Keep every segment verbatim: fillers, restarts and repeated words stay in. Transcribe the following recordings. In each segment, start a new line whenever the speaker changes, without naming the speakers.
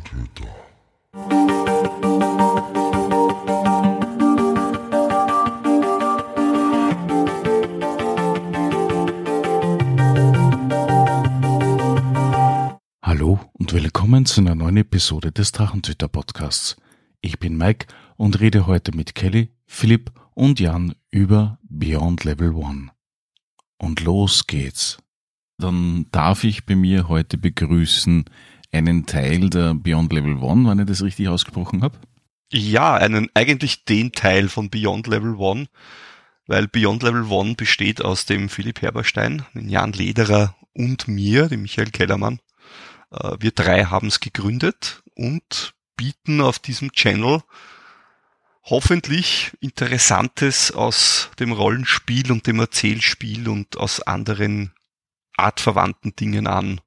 Computer.
Hallo und willkommen zu einer neuen Episode des Drachenzüchter Podcasts. Ich bin Mike und rede heute mit Kelly, Philipp und Jan über Beyond Level One. Und los geht's. Dann darf ich bei mir heute begrüßen einen Teil der Beyond Level One, wenn ich das richtig ausgesprochen habe.
Ja, einen eigentlich den Teil von Beyond Level One, weil Beyond Level One besteht aus dem Philipp Herberstein, den Jan Lederer und mir, dem Michael Kellermann. Wir drei haben es gegründet und bieten auf diesem Channel hoffentlich Interessantes aus dem Rollenspiel und dem Erzählspiel und aus anderen artverwandten Dingen an.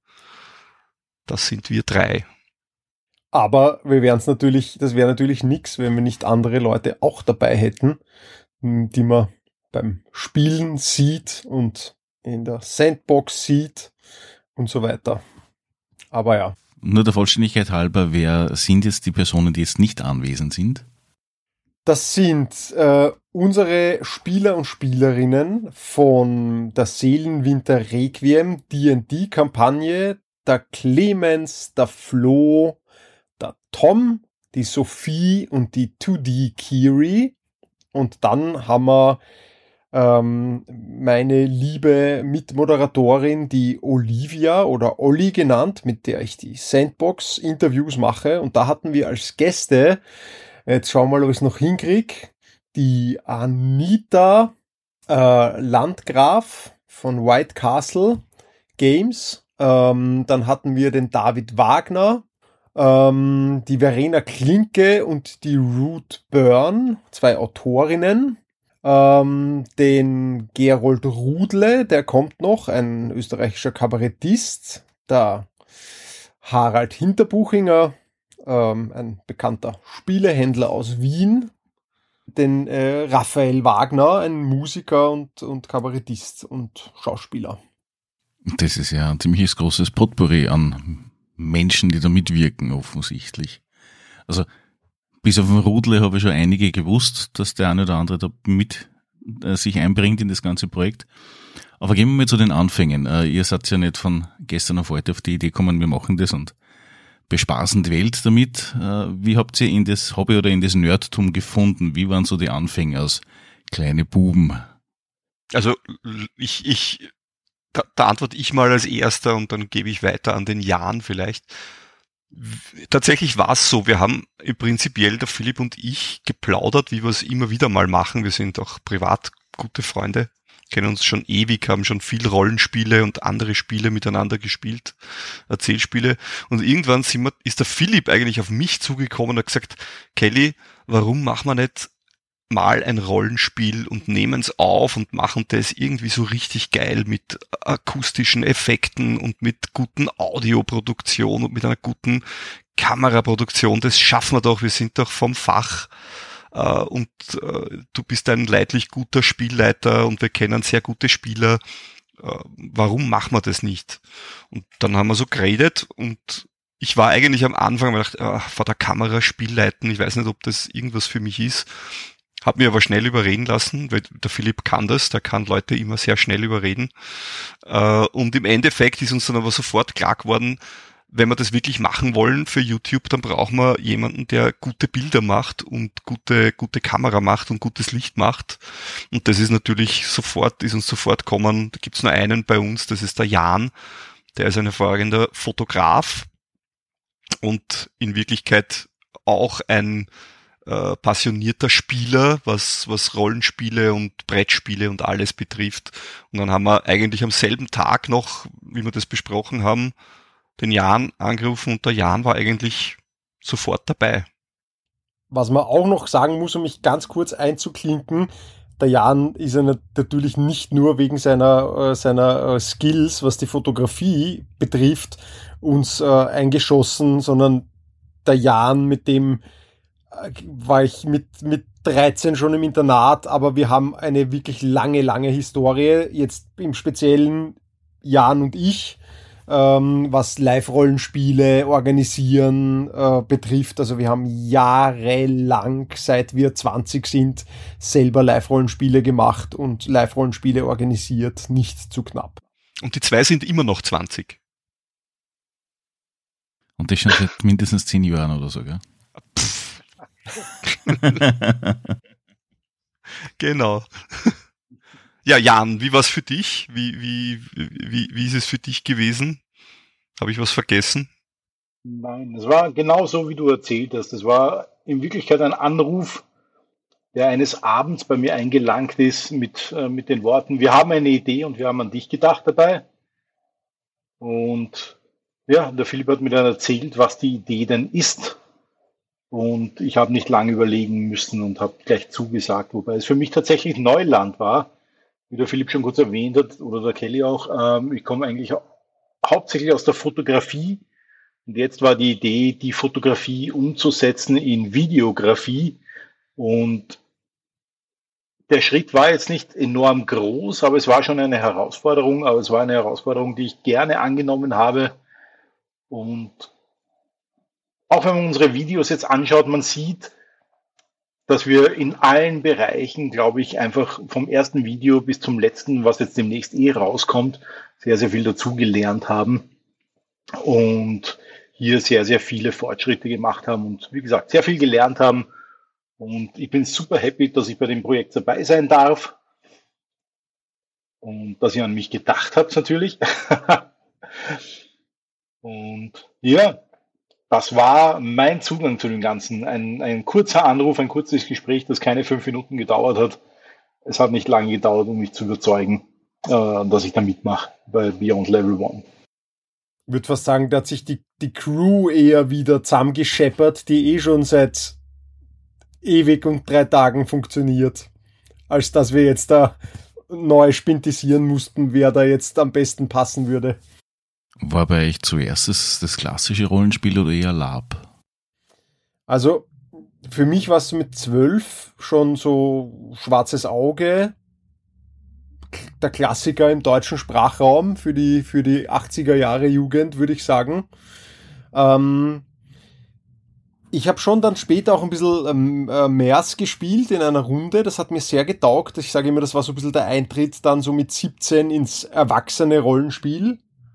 Das sind wir drei.
Aber wir wären es natürlich, das wäre natürlich nix, wenn wir nicht andere Leute auch dabei hätten, die man beim Spielen sieht und in der Sandbox sieht und so weiter. Aber ja.
Nur der Vollständigkeit halber, wer sind jetzt die Personen, die jetzt nicht anwesend sind?
Das sind äh, unsere Spieler und Spielerinnen von der Seelenwinter Requiem D and D-Kampagne, der Clemens, der Flo, der Tom, die Sophie und die zwei D Kiri. Und dann haben wir ähm, meine liebe Mitmoderatorin, die Olivia oder Olli genannt, mit der ich die Sandbox-Interviews mache. Und da hatten wir als Gäste, jetzt schauen wir mal, ob ich es noch hinkriege, die Anita äh, Landgraf von White Castle Games. Ähm, dann hatten wir den David Wagner, ähm, die Verena Klinke und die Ruth Byrne, zwei Autorinnen. Ähm, den Gerold Rudle, der kommt noch, ein österreichischer Kabarettist. Der Harald Hinterbuchinger, ähm, ein bekannter Spielehändler aus Wien. Den äh, Raphael Wagner, ein Musiker und, und Kabarettist und Schauspieler.
Das ist ja ein ziemliches großes Potpourri an Menschen, die da mitwirken, offensichtlich. Also bis auf den Rudle habe ich schon einige gewusst, dass der eine oder andere da mit äh, sich einbringt in das ganze Projekt. Aber gehen wir mal zu den Anfängen. Äh, ihr seid ja nicht von gestern auf heute auf die Idee gekommen, wir machen das und bespaßen die Welt damit. Äh, wie habt ihr in das Hobby oder in das Nerdtum gefunden? Wie waren so die Anfänge als kleine Buben?
Also ich, ich da, da antworte ich mal als Erster und dann gebe ich weiter an den Jan vielleicht. Tatsächlich war es so, wir haben prinzipiell, der Philipp und ich, geplaudert, wie wir es immer wieder mal machen. Wir sind auch privat gute Freunde, kennen uns schon ewig, haben schon viel Rollenspiele und andere Spiele miteinander gespielt, Erzählspiele. Und irgendwann sind wir, ist der Philipp eigentlich auf mich zugekommen und hat gesagt, Kelly, warum machen wir nicht mal ein Rollenspiel und nehmen es auf und machen das irgendwie so richtig geil mit akustischen Effekten und mit guten Audioproduktion und mit einer guten Kameraproduktion. Das schaffen wir doch, wir sind doch vom Fach äh, und äh, du bist ein leidlich guter Spielleiter und wir kennen sehr gute Spieler. Äh, warum machen wir das nicht? Und dann haben wir so geredet und ich war eigentlich am Anfang, weil ich dachte, äh, vor der Kamera Spielleiten, ich weiß nicht, ob das irgendwas für mich ist. Hab mir aber schnell überreden lassen, weil der Philipp kann das, der kann Leute immer sehr schnell überreden. Und im Endeffekt ist uns dann aber sofort klar geworden, wenn wir das wirklich machen wollen für YouTube, dann brauchen wir jemanden, der gute Bilder macht und gute gute Kamera macht und gutes Licht macht. Und das ist natürlich sofort, ist uns sofort gekommen, da gibt's nur einen bei uns, das ist der Jan, der ist ein hervorragender Fotograf und in Wirklichkeit auch ein Äh, passionierter Spieler, was was Rollenspiele und Brettspiele und alles betrifft. Und dann haben wir eigentlich am selben Tag noch, wie wir das besprochen haben, den Jan angerufen und der Jan war eigentlich sofort dabei.
Was man auch noch sagen muss, um mich ganz kurz einzuklinken, der Jan ist ja natürlich nicht nur wegen seiner, äh, seiner äh, Skills, was die Fotografie betrifft, uns äh, eingeschossen, sondern der Jan, mit dem war ich mit, mit dreizehn schon im Internat, aber wir haben eine wirklich lange, lange Historie. Jetzt im Speziellen Jan und ich. ähm, was Live-Rollenspiele organisieren äh, betrifft. Also wir haben jahrelang, seit wir zwanzig sind, selber Live-Rollenspiele gemacht und Live-Rollenspiele organisiert, nicht zu knapp.
Und die zwei sind immer noch zwanzig.
Und das schon seit mindestens zehn Jahren oder so, gell?
Genau. Ja, Jan, wie war's für dich? Wie, wie, wie, wie ist es für dich gewesen? Habe ich was vergessen?
Nein, es war genau so, wie du erzählt hast. Es war in Wirklichkeit ein Anruf, der eines Abends bei mir eingelangt ist mit, äh, mit den Worten, wir haben eine Idee und wir haben an dich gedacht dabei. Und ja, der Philipp hat mir dann erzählt, was die Idee denn ist. Und ich habe nicht lange überlegen müssen und habe gleich zugesagt, wobei es für mich tatsächlich Neuland war. Wie der Philipp schon kurz erwähnt hat, oder der Kelly auch, ähm, ich komme eigentlich hau- hauptsächlich aus der Fotografie. Und jetzt war die Idee, die Fotografie umzusetzen in Videografie. Und der Schritt war jetzt nicht enorm groß, aber es war schon eine Herausforderung. Aber es war eine Herausforderung, die ich gerne angenommen habe. Und auch wenn man unsere Videos jetzt anschaut, man sieht, dass wir in allen Bereichen, glaube ich, einfach vom ersten Video bis zum letzten, was jetzt demnächst eh rauskommt, sehr, sehr viel dazugelernt haben und hier sehr, sehr viele Fortschritte gemacht haben und wie gesagt, sehr viel gelernt haben. Und ich bin super happy, dass ich bei dem Projekt dabei sein darf und dass ihr an mich gedacht habt natürlich. Und ja, das war mein Zugang zu dem Ganzen. Ein, ein kurzer Anruf, ein kurzes Gespräch, das keine fünf Minuten gedauert hat. Es hat nicht lange gedauert, um mich zu überzeugen, äh, dass ich da mitmache bei Beyond Level One.
Ich würde fast sagen, da hat sich die, die Crew eher wieder zusammengescheppert, die eh schon seit ewig und drei Tagen funktioniert, als dass wir jetzt da neu spintisieren mussten, wer da jetzt am besten passen würde.
War bei euch zuerst das, das klassische Rollenspiel oder eher Lab?
Also für mich war es mit zwölf schon so Schwarzes Auge, der Klassiker im deutschen Sprachraum für die, für die achtziger Jahre Jugend, würde ich sagen. Ähm, ich habe schon dann später auch ein bisschen ähm, äh, Mers gespielt in einer Runde. Das hat mir sehr getaugt. Ich sage immer, das war so ein bisschen der Eintritt dann so mit siebzehn ins erwachsene Rollenspiel.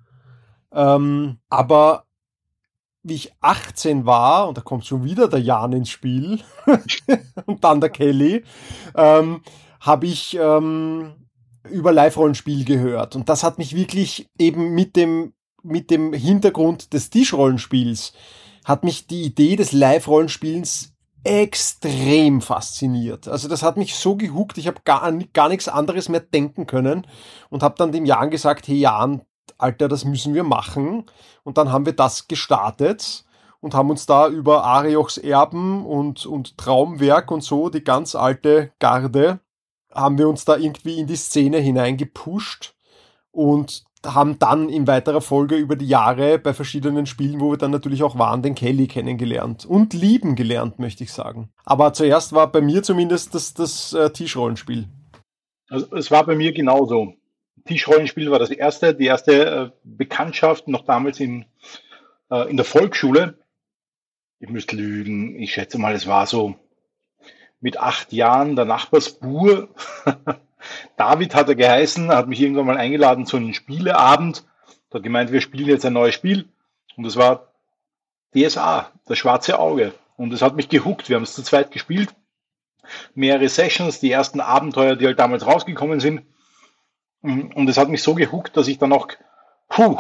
Ähm, aber wie ich achtzehn war, und da kommt schon wieder der Jan ins Spiel und dann der Kelly, ähm, habe ich ähm, über Live-Rollenspiel gehört. Und das hat mich wirklich eben mit dem, mit dem Hintergrund des Tischrollenspiels, hat mich die Idee des Live-Rollenspiels extrem fasziniert. Also das hat mich so gehuckt, ich habe gar, gar nichts anderes mehr denken können und habe dann dem Jan gesagt, hey Jan, Alter, das müssen wir machen. Und dann haben wir das gestartet und haben uns da über Ariochs Erben und, und Traumwerk und so, die ganz alte Garde, haben wir uns da irgendwie in die Szene hineingepusht und haben dann in weiterer Folge über die Jahre bei verschiedenen Spielen, wo wir dann natürlich auch waren, den Kelly kennengelernt und lieben gelernt, möchte ich sagen. Aber zuerst war bei mir zumindest das, das äh, Tischrollenspiel.
Also es war bei mir genauso. Tischrollenspiel war das erste, die erste äh, Bekanntschaft, noch damals in, äh, in der Volksschule. Ich müsste lügen, ich schätze mal, es war so mit acht Jahren der Nachbarsbur. David hat er geheißen, hat mich irgendwann mal eingeladen zu einem Spieleabend. Hat gemeint, wir spielen jetzt ein neues Spiel. Und das war D S A, das schwarze Auge. Und es hat mich gehuckt. Wir haben es zu zweit gespielt. Mehrere Sessions, die ersten Abenteuer, die halt damals rausgekommen sind. Und es hat mich so gehuckt, dass ich dann auch, puh,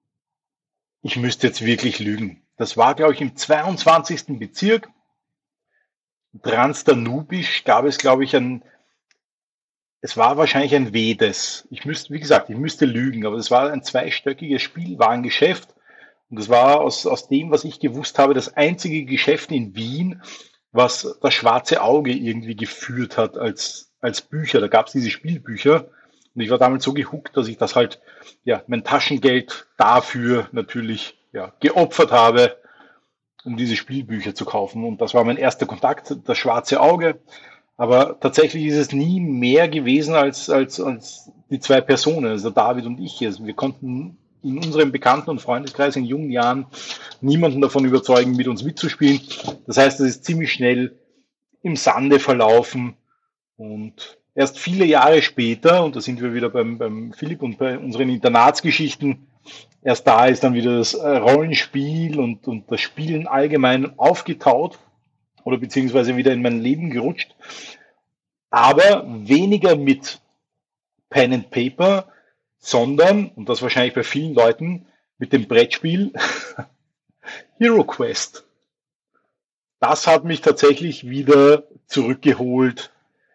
ich müsste jetzt wirklich lügen. Das war, glaube ich, im zweiundzwanzigsten Bezirk. Transdanubisch gab es, glaube ich, ein, es war wahrscheinlich ein Vedes. Ich müsste, wie gesagt, ich müsste lügen, aber es war ein zweistöckiges Spielwarengeschäft. Und das war aus, aus dem, was ich gewusst habe, das einzige Geschäft in Wien, was das schwarze Auge irgendwie geführt hat als, als Bücher. Da gab es diese Spielbücher. Und ich war damals so gehuckt, dass ich das halt, ja, mein Taschengeld dafür natürlich, ja, geopfert habe, um diese Spielbücher zu kaufen. Und das war mein erster Kontakt, das schwarze Auge. Aber tatsächlich ist es nie mehr gewesen als, als, als die zwei Personen, also David und ich. Also wir konnten in unserem Bekannten- und Freundeskreis in jungen Jahren niemanden davon überzeugen, mit uns mitzuspielen. Das heißt, es ist ziemlich schnell im Sande verlaufen und erst viele Jahre später, und da sind wir wieder beim, beim Philipp und bei unseren Internatsgeschichten, erst da ist dann wieder das Rollenspiel und, und das Spielen allgemein aufgetaut oder beziehungsweise wieder in mein Leben gerutscht, aber weniger mit Pen and Paper, sondern, und das wahrscheinlich bei vielen Leuten, mit dem Brettspiel Hero Quest. Das hat mich tatsächlich wieder zurückgeholt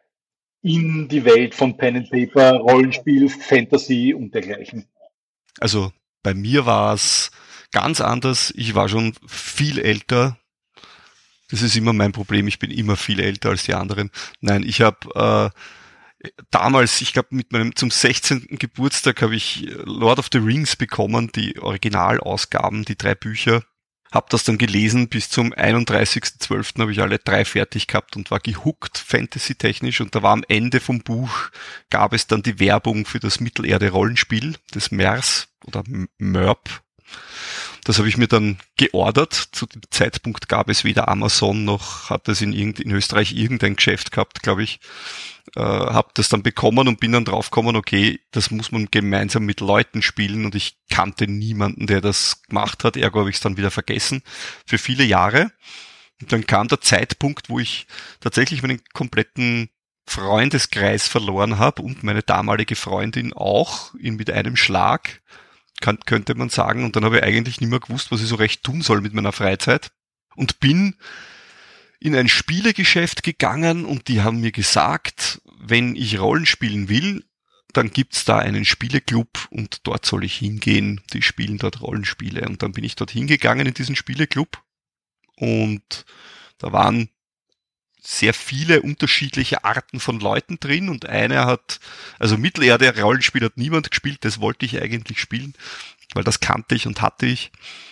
in die Welt von Pen and Paper, Rollenspiel, Fantasy und dergleichen.
Also bei mir war es ganz anders. Ich war schon viel älter. Das ist immer mein Problem. Ich bin immer viel älter als die anderen. Nein, ich habe äh, damals, ich glaube mit meinem zum sechzehnten Geburtstag habe ich Lord of the Rings bekommen, die Originalausgaben, die drei Bücher. Hab das dann gelesen, bis zum einunddreißigsten zwölften habe ich alle drei fertig gehabt und war gehuckt, fantasy-technisch. Und da war am Ende vom Buch, gab es dann die Werbung für das Mittelerde-Rollenspiel, das M E R S oder M E R P. Das habe ich mir dann geordert. Zu dem Zeitpunkt gab es weder Amazon noch hat es in, irgend, in Österreich irgendein Geschäft gehabt, glaube ich. Äh, habe das dann bekommen und bin dann draufgekommen, okay, das muss man gemeinsam mit Leuten spielen und ich kannte niemanden, der das gemacht hat, ergo habe ich es dann wieder vergessen für viele Jahre. Und dann kam der Zeitpunkt, wo ich tatsächlich meinen kompletten Freundeskreis verloren habe und meine damalige Freundin auch, in mit einem Schlag, kann, könnte man sagen. Und dann habe ich eigentlich nicht mehr gewusst, was ich so recht tun soll mit meiner Freizeit und bin in ein Spielegeschäft gegangen und die haben mir gesagt, wenn ich Rollen spielen will, dann gibt's da einen Spieleclub und dort soll ich hingehen. Die spielen dort Rollenspiele. Und dann bin ich dort hingegangen in diesen Spieleclub und da waren sehr viele unterschiedliche Arten von Leuten drin und einer hat, also Mittelerde-Rollenspiel hat niemand gespielt, das wollte ich eigentlich spielen, weil das kannte ich und hatte ich.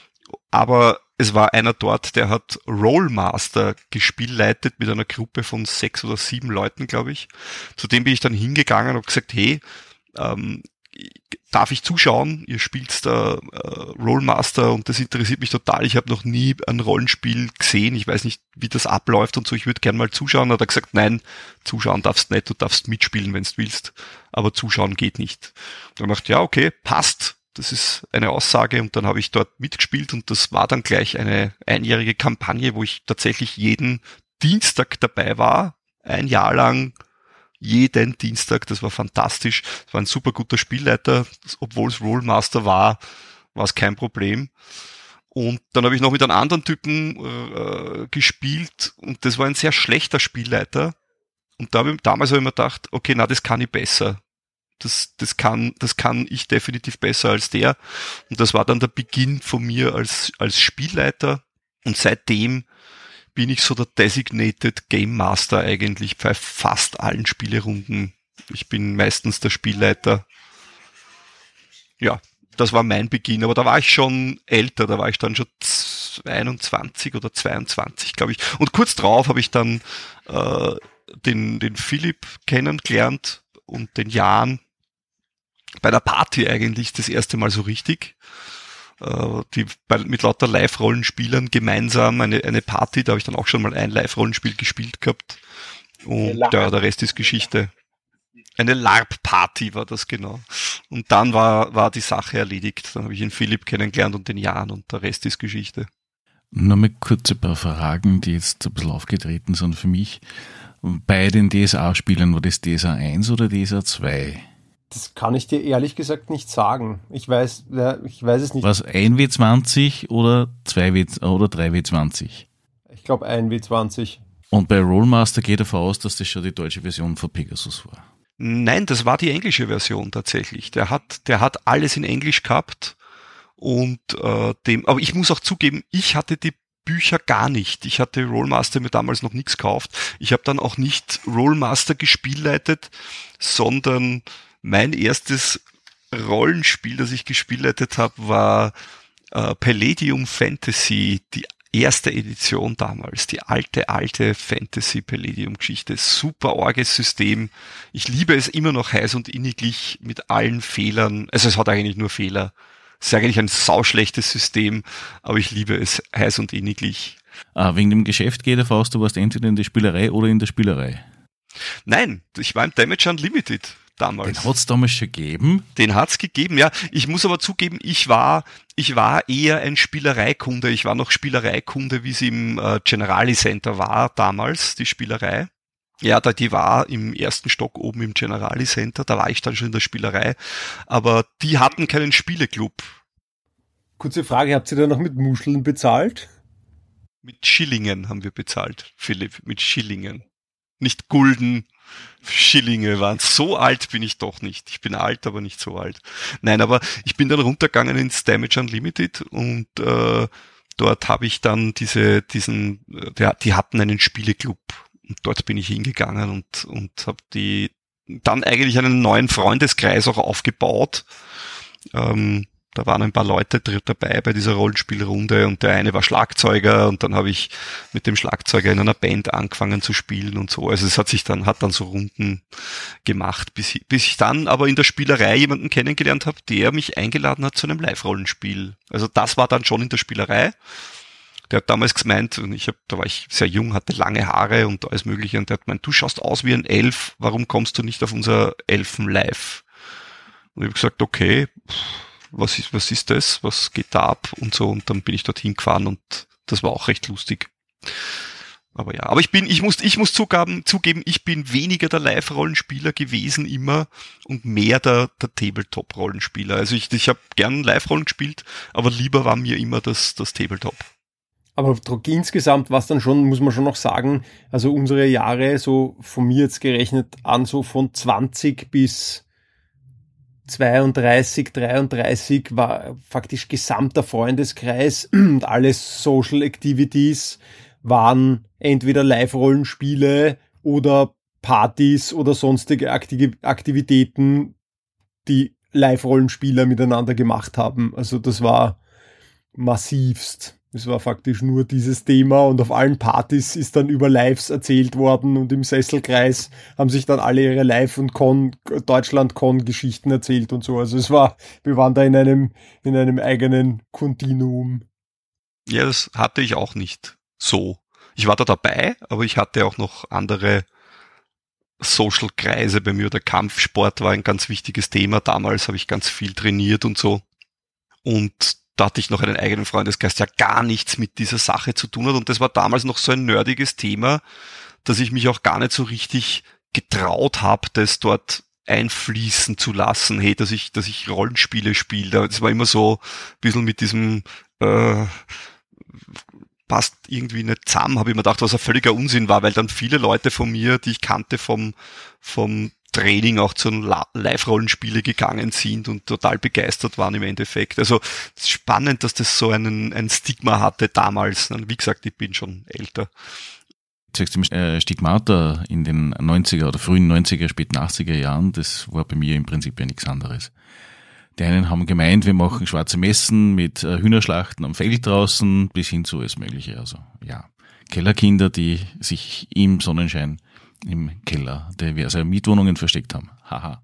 Aber es war einer dort, der hat Rollmaster gespielleitet mit einer Gruppe von sechs oder sieben Leuten, glaube ich. Zu dem bin ich dann hingegangen und habe gesagt, hey, ähm, darf ich zuschauen? Ihr spielt da äh, Rollmaster und das interessiert mich total. Ich habe noch nie ein Rollenspiel gesehen. Ich weiß nicht, wie das abläuft und so. Ich würde gern mal zuschauen. Hat er gesagt, nein, zuschauen darfst nicht. Du darfst mitspielen, wenn du willst. Aber zuschauen geht nicht. Dann dachte ich, ja, okay, passt. Das ist eine Aussage und dann habe ich dort mitgespielt und das war dann gleich eine einjährige Kampagne, wo ich tatsächlich jeden Dienstag dabei war, ein Jahr lang, jeden Dienstag, das war fantastisch. Es war ein super guter Spielleiter, obwohl es Rollmaster war, war es kein Problem. Und dann habe ich noch mit einem anderen Typen äh, gespielt und das war ein sehr schlechter Spielleiter und da hab ich, damals habe ich mir gedacht, okay, na, das kann ich besser. Das, das kann, das kann ich definitiv besser als der. Und das war dann der Beginn von mir als, als Spielleiter. Und seitdem bin ich so der Designated Game Master eigentlich bei fast allen Spielerunden. Ich bin meistens der Spielleiter. Ja, das war mein Beginn. Aber da war ich schon älter. Da war ich dann schon einundzwanzig oder zweiundzwanzig, glaube ich. Und kurz drauf habe ich dann äh, den, den Philipp kennengelernt und den Jan. Bei der Party eigentlich das erste Mal so richtig. Äh, die bei, mit lauter Live-Rollenspielern gemeinsam eine, eine Party, da habe ich dann auch schon mal ein Live-Rollenspiel gespielt gehabt. Und ja, der Rest ist Geschichte. Eine LARP-Party war das genau. Und dann war, war die Sache erledigt. Dann habe ich den Philipp kennengelernt und den Jan und der Rest ist Geschichte.
Nur mal kurz ein paar Fragen, die jetzt ein bisschen aufgetreten sind für mich. Bei den D S A-Spielern war das D S A eins oder D S A zwei?
Das kann ich dir ehrlich gesagt nicht sagen. Ich weiß, ich weiß es nicht.
War es ein W zwanzig oder zwei W oder drei W zwanzig?
Ich glaube ein W zwanzig.
Und bei Rollmaster geht davon aus, dass das schon die deutsche Version von Pegasus war.
Nein, das war die englische Version tatsächlich. Der hat, der hat alles in Englisch gehabt und äh, dem. Aber ich muss auch zugeben, ich hatte die Bücher gar nicht. Ich hatte Rollmaster mir damals noch nichts gekauft. Ich habe dann auch nicht Rollmaster gespielleitet, sondern mein erstes Rollenspiel, das ich gespielleitet habe, war äh, Palladium Fantasy, die erste Edition damals, die alte, alte Fantasy-Palladium-Geschichte. Super orges System. Ich liebe es immer noch heiß und inniglich mit allen Fehlern. Also es hat eigentlich nur Fehler. Es ist eigentlich ein sauschlechtes System, aber ich liebe es heiß und inniglich.
Ah, wegen dem Geschäft geht davon aus, du warst entweder in der Spielerei oder in der Spielerei.
Nein, ich war im Damage Unlimited damals.
Den hat's damals schon gegeben?
Den hat's gegeben, ja. Ich muss aber zugeben, ich war, ich war eher ein Spielereikunde. Ich war noch Spielereikunde, wie sie im äh, Generali Center war damals, die Spielerei. Ja, da, die war im ersten Stock oben im Generali Center, da war ich dann schon in der Spielerei. Aber die hatten keinen Spieleclub.
Kurze Frage, habt ihr da noch mit Muscheln bezahlt?
Mit Schillingen haben wir bezahlt, Philipp, mit Schillingen. Nicht Gulden, Schillinge waren. So alt bin ich doch nicht. Ich bin alt, aber nicht so alt. Nein, aber ich bin dann runtergegangen ins Damage Unlimited und äh, dort habe ich dann diese, diesen, die, die hatten einen Spieleclub und dort bin ich hingegangen und und habe die dann eigentlich einen neuen Freundeskreis auch aufgebaut. Ähm, Da waren ein paar Leute dabei bei dieser Rollenspielrunde und der eine war Schlagzeuger und dann habe ich mit dem Schlagzeuger in einer Band angefangen zu spielen und so. Also es hat sich dann, hat dann so Runden gemacht, bis ich, bis ich dann aber in der Spielerei jemanden kennengelernt habe, der mich eingeladen hat zu einem Live-Rollenspiel. Also das war dann schon in der Spielerei. Der hat damals gemeint, und ich hab, da war ich sehr jung, hatte lange Haare und alles mögliche und der hat gemeint, du schaust aus wie ein Elf, warum kommst du nicht auf unser Elfen-Live? Und ich habe gesagt, okay, was ist, was ist das, was geht da ab und so, und dann bin ich dorthin gefahren und das war auch recht lustig. Aber ja, aber ich bin, ich muss, ich muss zugeben, zugeben, ich bin weniger der Live-Rollenspieler gewesen immer und mehr der, der Tabletop-Rollenspieler. Also ich, ich habe gern Live-Rollen gespielt, aber lieber war mir immer das, das Tabletop.
Aber insgesamt war es dann schon, muss man schon noch sagen, also unsere Jahre, so von mir jetzt gerechnet an, so von zwanzig bis zweiunddreißig, dreiunddreißig war faktisch gesamter Freundeskreis und alle Social Activities waren entweder Live-Rollenspiele oder Partys oder sonstige Aktivitäten, die Live-Rollenspieler miteinander gemacht haben. Also das war massivst. Es war faktisch nur dieses Thema und auf allen Partys ist dann über Lives erzählt worden und im Sesselkreis haben sich dann alle ihre Live- und Con, Deutschland-Con-Geschichten erzählt und so. Also es war, wir waren da in einem, in einem eigenen Kontinuum.
Ja, das hatte ich auch nicht so. Ich war da dabei, aber ich hatte auch noch andere Social-Kreise bei mir. Der Kampfsport war ein ganz wichtiges Thema. Damals habe ich ganz viel trainiert und so. Und da hatte ich noch einen eigenen Freundeskreis, der gar nichts mit dieser Sache zu tun hat. Und das war damals noch so ein nerdiges Thema, dass ich mich auch gar nicht so richtig getraut habe, das dort einfließen zu lassen. Hey, dass ich, dass ich Rollenspiele spiele. Das war immer so ein bisschen mit diesem äh, passt irgendwie nicht zusammen, habe ich mir gedacht, was ein völliger Unsinn war, weil dann viele Leute von mir, die ich kannte vom vom Training auch zu Live-Rollenspiele gegangen sind und total begeistert waren im Endeffekt. Also es ist spannend, dass das so einen ein Stigma hatte damals. Wie gesagt, ich bin schon älter.
Sagst du, Stigmata in den neunziger oder frühen neunziger, späten achtziger Jahren, das war bei mir im Prinzip ja nichts anderes. Die einen haben gemeint, wir machen schwarze Messen mit Hühnerschlachten am Feld draußen bis hin zu alles Mögliche. Also ja, Kellerkinder, die sich im Sonnenschein im Keller diverse Mietwohnungen versteckt haben. Haha.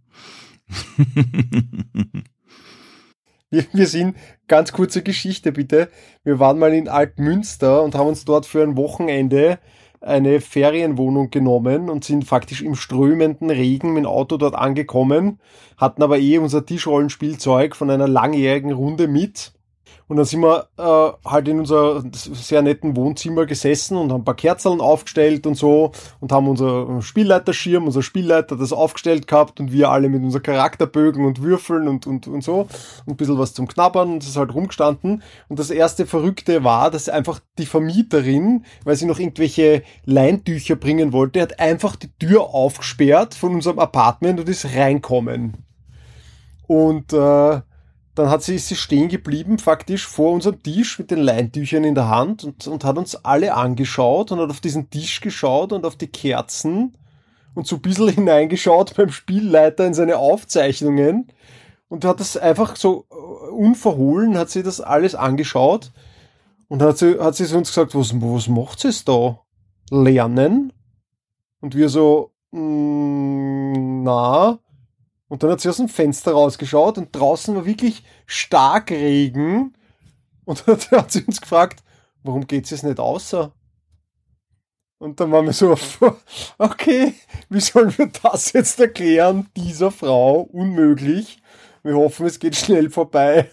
wir, wir sind, ganz kurze Geschichte bitte, wir waren mal in Altmünster und haben uns dort für ein Wochenende eine Ferienwohnung genommen und sind faktisch im strömenden Regen mit dem Auto dort angekommen, hatten aber eh unser Tischrollenspielzeug von einer langjährigen Runde mit. Und dann sind wir äh, halt in unser sehr netten Wohnzimmer gesessen und haben ein paar Kerzeln aufgestellt und so und haben unser Spielleiterschirm, unser Spielleiter das aufgestellt gehabt und wir alle mit unseren Charakterbögen und Würfeln und, und, und so und ein bisschen was zum Knabbern und das ist halt rumgestanden. Und das erste Verrückte war, dass einfach die Vermieterin, weil sie noch irgendwelche Leintücher bringen wollte, hat einfach die Tür aufgesperrt von unserem Apartment und ist reinkommen. Und äh, dann hat sie, ist sie stehen geblieben, faktisch vor unserem Tisch mit den Leintüchern in der Hand und, und hat uns alle angeschaut und hat auf diesen Tisch geschaut und auf die Kerzen und so ein bisschen hineingeschaut beim Spielleiter in seine Aufzeichnungen und hat das einfach so unverhohlen, hat sie das alles angeschaut und hat sie, hat sie zu uns gesagt, was, was macht sie da? Lernen? Und wir so, mh, na, Und dann hat sie aus dem Fenster rausgeschaut und draußen war wirklich Starkregen. Und dann hat sie uns gefragt, warum geht's jetzt nicht außer? Und dann waren wir so, okay, wie sollen wir das jetzt erklären, dieser Frau? Unmöglich. Wir hoffen, es geht schnell vorbei.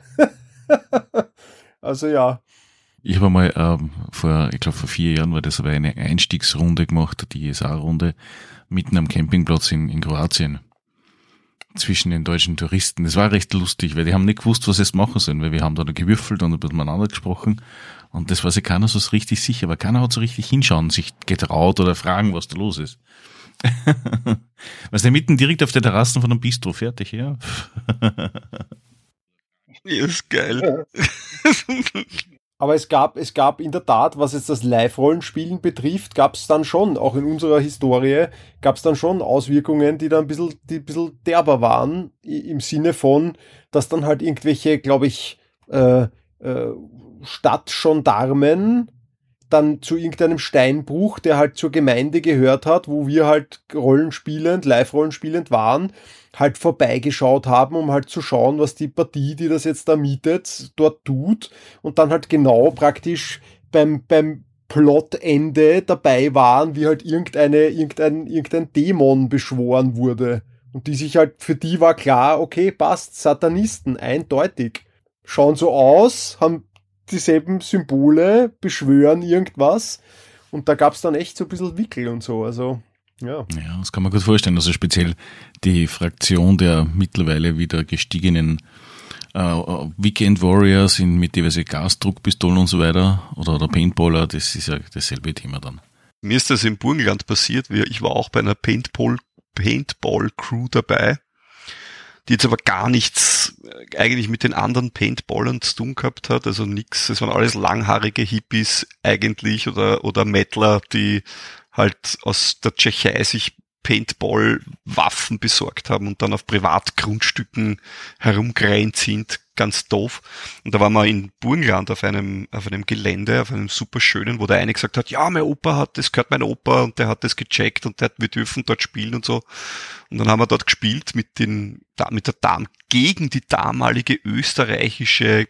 Also ja.
Ich habe mal ähm, vor, ich glaube vor vier Jahren war das aber eine Einstiegsrunde gemacht, die I S A-Runde, mitten am Campingplatz in, in Kroatien. Zwischen den deutschen Touristen. Das war recht lustig, weil die haben nicht gewusst, was sie jetzt machen sollen, weil wir haben da gewürfelt und ein bisschen miteinander gesprochen und das war sich keiner so richtig sicher, aber keiner hat so richtig hinschauen, sich getraut oder fragen, was da los ist. Was denn mitten direkt auf der Terrasse von einem Bistro, fertig, ja?
Ja, ist geil.
Aber es gab, es gab in der Tat, was jetzt das Live-Rollenspielen betrifft, gab es dann schon, auch in unserer Historie, gab es dann schon Auswirkungen, die dann ein bisschen, die ein bisschen derber waren, im Sinne von, dass dann halt irgendwelche, glaube ich, äh, äh, Stadtgendarmen dann zu irgendeinem Steinbruch, der halt zur Gemeinde gehört hat, wo wir halt rollenspielend, live-rollenspielend waren, halt vorbeigeschaut haben, um halt zu schauen, was die Partie, die das jetzt da mietet, dort tut und dann halt genau praktisch beim, beim Plotende dabei waren, wie halt irgendeine, irgendein, irgendein Dämon beschworen wurde. Und die sich halt, für die war klar, okay, passt, Satanisten, eindeutig. Schauen so aus, haben dieselben Symbole, beschwören irgendwas und da gab's dann echt so ein bisschen Wickel und so, also ja.
Ja, das kann man gut vorstellen, also speziell die Fraktion der mittlerweile wieder gestiegenen äh, Weekend Warriors in, mit diverse Gasdruckpistolen und so weiter oder, oder Paintballer, das ist ja dasselbe Thema dann.
Mir ist das im Burgenland passiert, ich war auch bei einer Paintball, Paintball-Crew dabei, die jetzt aber gar nichts eigentlich mit den anderen Paintballern zu tun gehabt hat, also nix, es waren alles langhaarige Hippies eigentlich oder oder Mettler, die halt aus der Tschechei sich Paintball-Waffen besorgt haben und dann auf Privatgrundstücken herumgerannt sind, ganz doof. Und da waren wir in Burgenland auf einem auf einem Gelände, auf einem super schönen, wo der eine gesagt hat, ja, mein Opa hat, das gehört mein Opa und der hat das gecheckt und der hat, wir dürfen dort spielen und so. Und dann haben wir dort gespielt mit den mit der Dam gegen die damalige österreichische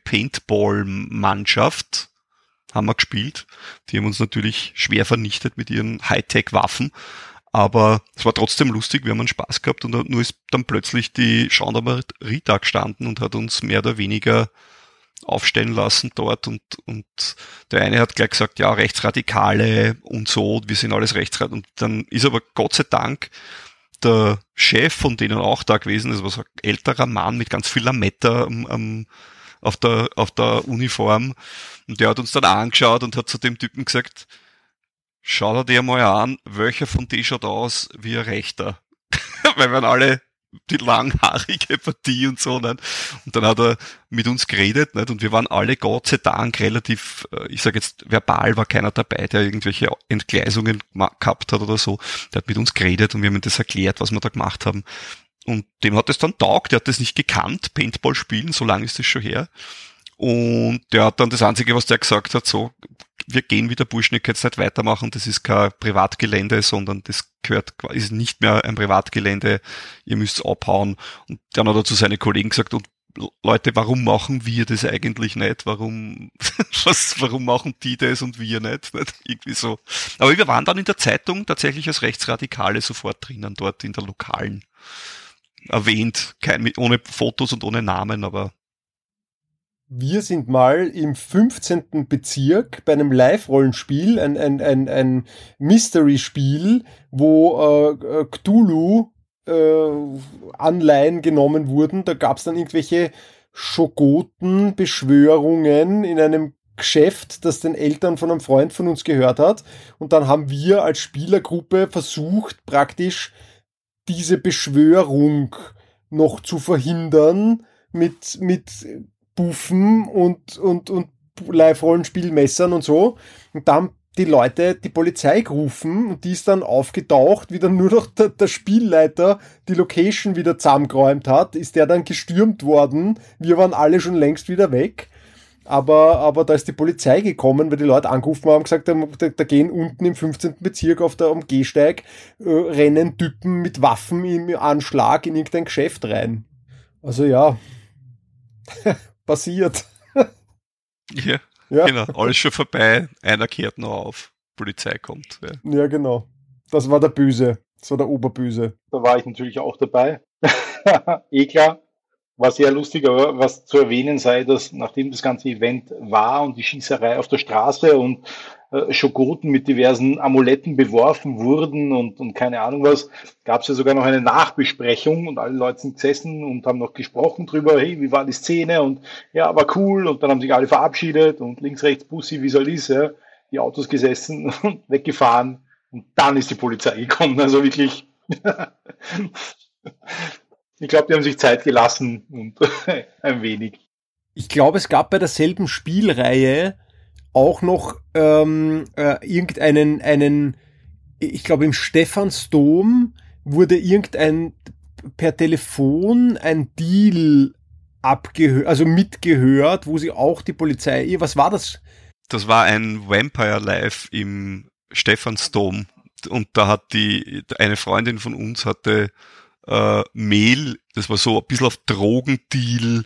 Paintball-Mannschaft. Haben wir gespielt. Die haben uns natürlich schwer vernichtet mit ihren Hightech-Waffen. Aber es war trotzdem lustig, wir haben einen Spaß gehabt und nur ist dann plötzlich die Gendarmerie da gestanden und hat uns mehr oder weniger aufstellen lassen dort und und der eine hat gleich gesagt, ja, Rechtsradikale und so, wir sind alles Rechtsradikale. Und dann ist aber Gott sei Dank der Chef von denen auch da gewesen, das war so ein älterer Mann mit ganz viel Lametta am, am, auf der auf der Uniform und der hat uns dann angeschaut und hat zu dem Typen gesagt, schau dir mal an, welcher von denen schaut aus wie ein Rechter. Weil wir waren alle die langhaarige Partie und so, nicht? Und dann hat er mit uns geredet, nicht? Und wir waren alle Gott sei Dank relativ, ich sage jetzt, verbal war keiner dabei, der irgendwelche Entgleisungen gehabt hat oder so. Der hat mit uns geredet und wir haben ihm das erklärt, was wir da gemacht haben. Und dem hat es dann taugt, der hat das nicht gekannt, Paintball spielen, so lange ist das schon her. Und der hat dann das Einzige, was der gesagt hat, so, wir gehen wieder, Burschen, ihr könnt nicht weitermachen, das ist kein Privatgelände, sondern das gehört, ist nicht mehr ein Privatgelände, ihr müsst abhauen. Und dann hat er zu seinen Kollegen gesagt, und Leute, warum machen wir das eigentlich nicht? Warum, was, warum machen die das und wir nicht? nicht? Irgendwie so. Aber wir waren dann in der Zeitung tatsächlich als Rechtsradikale sofort drinnen, dort in der Lokalen. Erwähnt, kein, ohne Fotos und ohne Namen, aber
wir sind mal im fünfzehnten Bezirk bei einem Live-Rollenspiel, ein, ein, ein, ein Mystery-Spiel, wo äh, Cthulhu äh, Anleihen genommen wurden. Da gab es dann irgendwelche Schogoten-Beschwörungen in einem Geschäft, das den Eltern von einem Freund von uns gehört hat. Und dann haben wir als Spielergruppe versucht, praktisch diese Beschwörung noch zu verhindern mit mit Buffen und, und, und Live-Rollenspielmessern und so. Und da haben die Leute die Polizei gerufen und die ist dann aufgetaucht, wie dann nur noch der, der Spielleiter die Location wieder zusammengeräumt hat, ist der dann gestürmt worden. Wir waren alle schon längst wieder weg. aber, aber da ist die Polizei gekommen, weil die Leute angerufen haben und gesagt haben, da, da gehen unten im fünfzehnten Bezirk auf der am Gehsteig, äh, rennen Typen mit Waffen im Anschlag in irgendein Geschäft rein. Also ja, passiert.
Ja,
Ja.
genau. Alles schon vorbei. Einer kehrt noch auf. Polizei kommt. Ja.
Ja, genau. Das war der Böse. Das war der Oberböse.
Da war ich natürlich auch dabei. eh klar. War sehr lustig, aber was zu erwähnen sei, dass nachdem das ganze Event war und die Schießerei auf der Straße und äh, Schokoten mit diversen Amuletten beworfen wurden und, und keine Ahnung was, gab es ja sogar noch eine Nachbesprechung und alle Leute sind gesessen und haben noch gesprochen drüber, hey, wie war die Szene und ja, war cool und dann haben sich alle verabschiedet und links, rechts, Bussi, wie soll ich, ja, die Autos gesessen und weggefahren und dann ist die Polizei gekommen, also wirklich... Ich glaube, die haben sich Zeit gelassen und ein wenig.
Ich glaube, es gab bei derselben Spielreihe auch noch ähm, äh, irgendeinen, einen, ich glaube im Stephansdom wurde irgendein per Telefon ein Deal abgehört, also mitgehört, wo sie auch die Polizei, was war das?
Das war ein Vampire Live im Stephansdom und da hat die, eine Freundin von uns hatte Uh, Mehl, das war so ein bisschen auf Drogendeal,